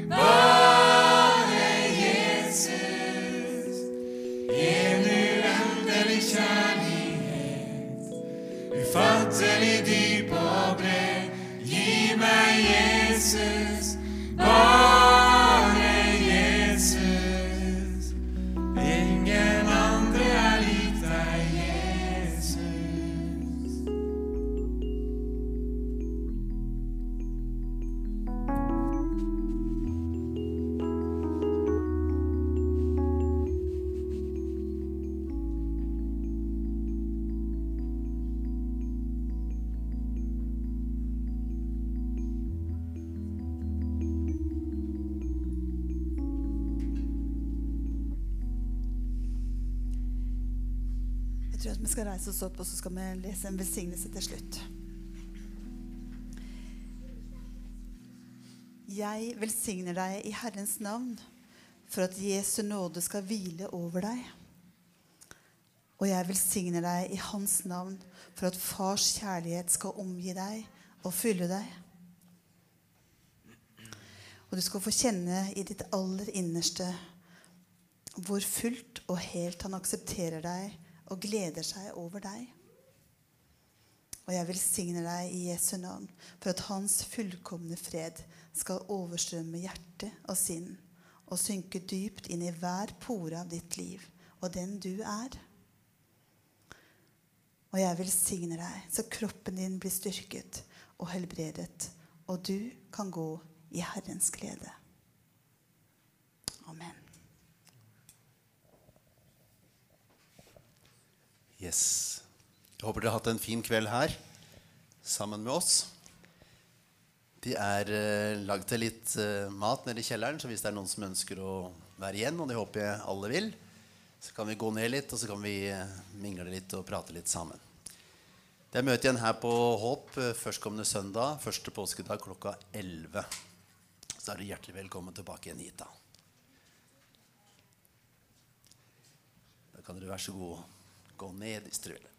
bare Jesus. En uendelig kjærlighet, ufattelig dyp og bred. Gi meg Jesus, bare Jesus. Ingen andre lik deg, Jesus. Jeg tror at vi skal reise oss opp, og så skal vi lese en velsignelse til slutt. Jeg velsigner deg i Herrens navn, for at Jesu nåde skal hvile over deg. Og jeg velsigner deg i Hans navn, for at Fars kjærlighet skal omgi deg og fylle deg. Og du skal få kjenne i ditt aller innerste hvor fullt og helt han aksepterer deg og gleder seg over deg. Og jeg velsigner deg i Jesu navn, for at hans fullkomne fred skal overstrømme hjerte og sinn, og synke dypt inn i hver pore av ditt liv, og den du er. Og jeg velsigner deg, så kroppen din blir styrket og helbredet, og du kan gå i Herrens glede. Amen. Yes. Jeg håper dere har hatt en fin kveld her, sammen med oss. De laget til litt mat nede i kjelleren, så hvis det er noen som ønsker å være igjen, og det håper jeg alle vil, så kan vi gå ned litt, og så kan vi mingle litt og prate litt sammen. Det er møte igjen her på Håp førstkommende søndag, første påskedag klokka 11. Så er du hjertelig velkommen tilbake igjen hit da. Da kan dere være så god gå ned i strølet.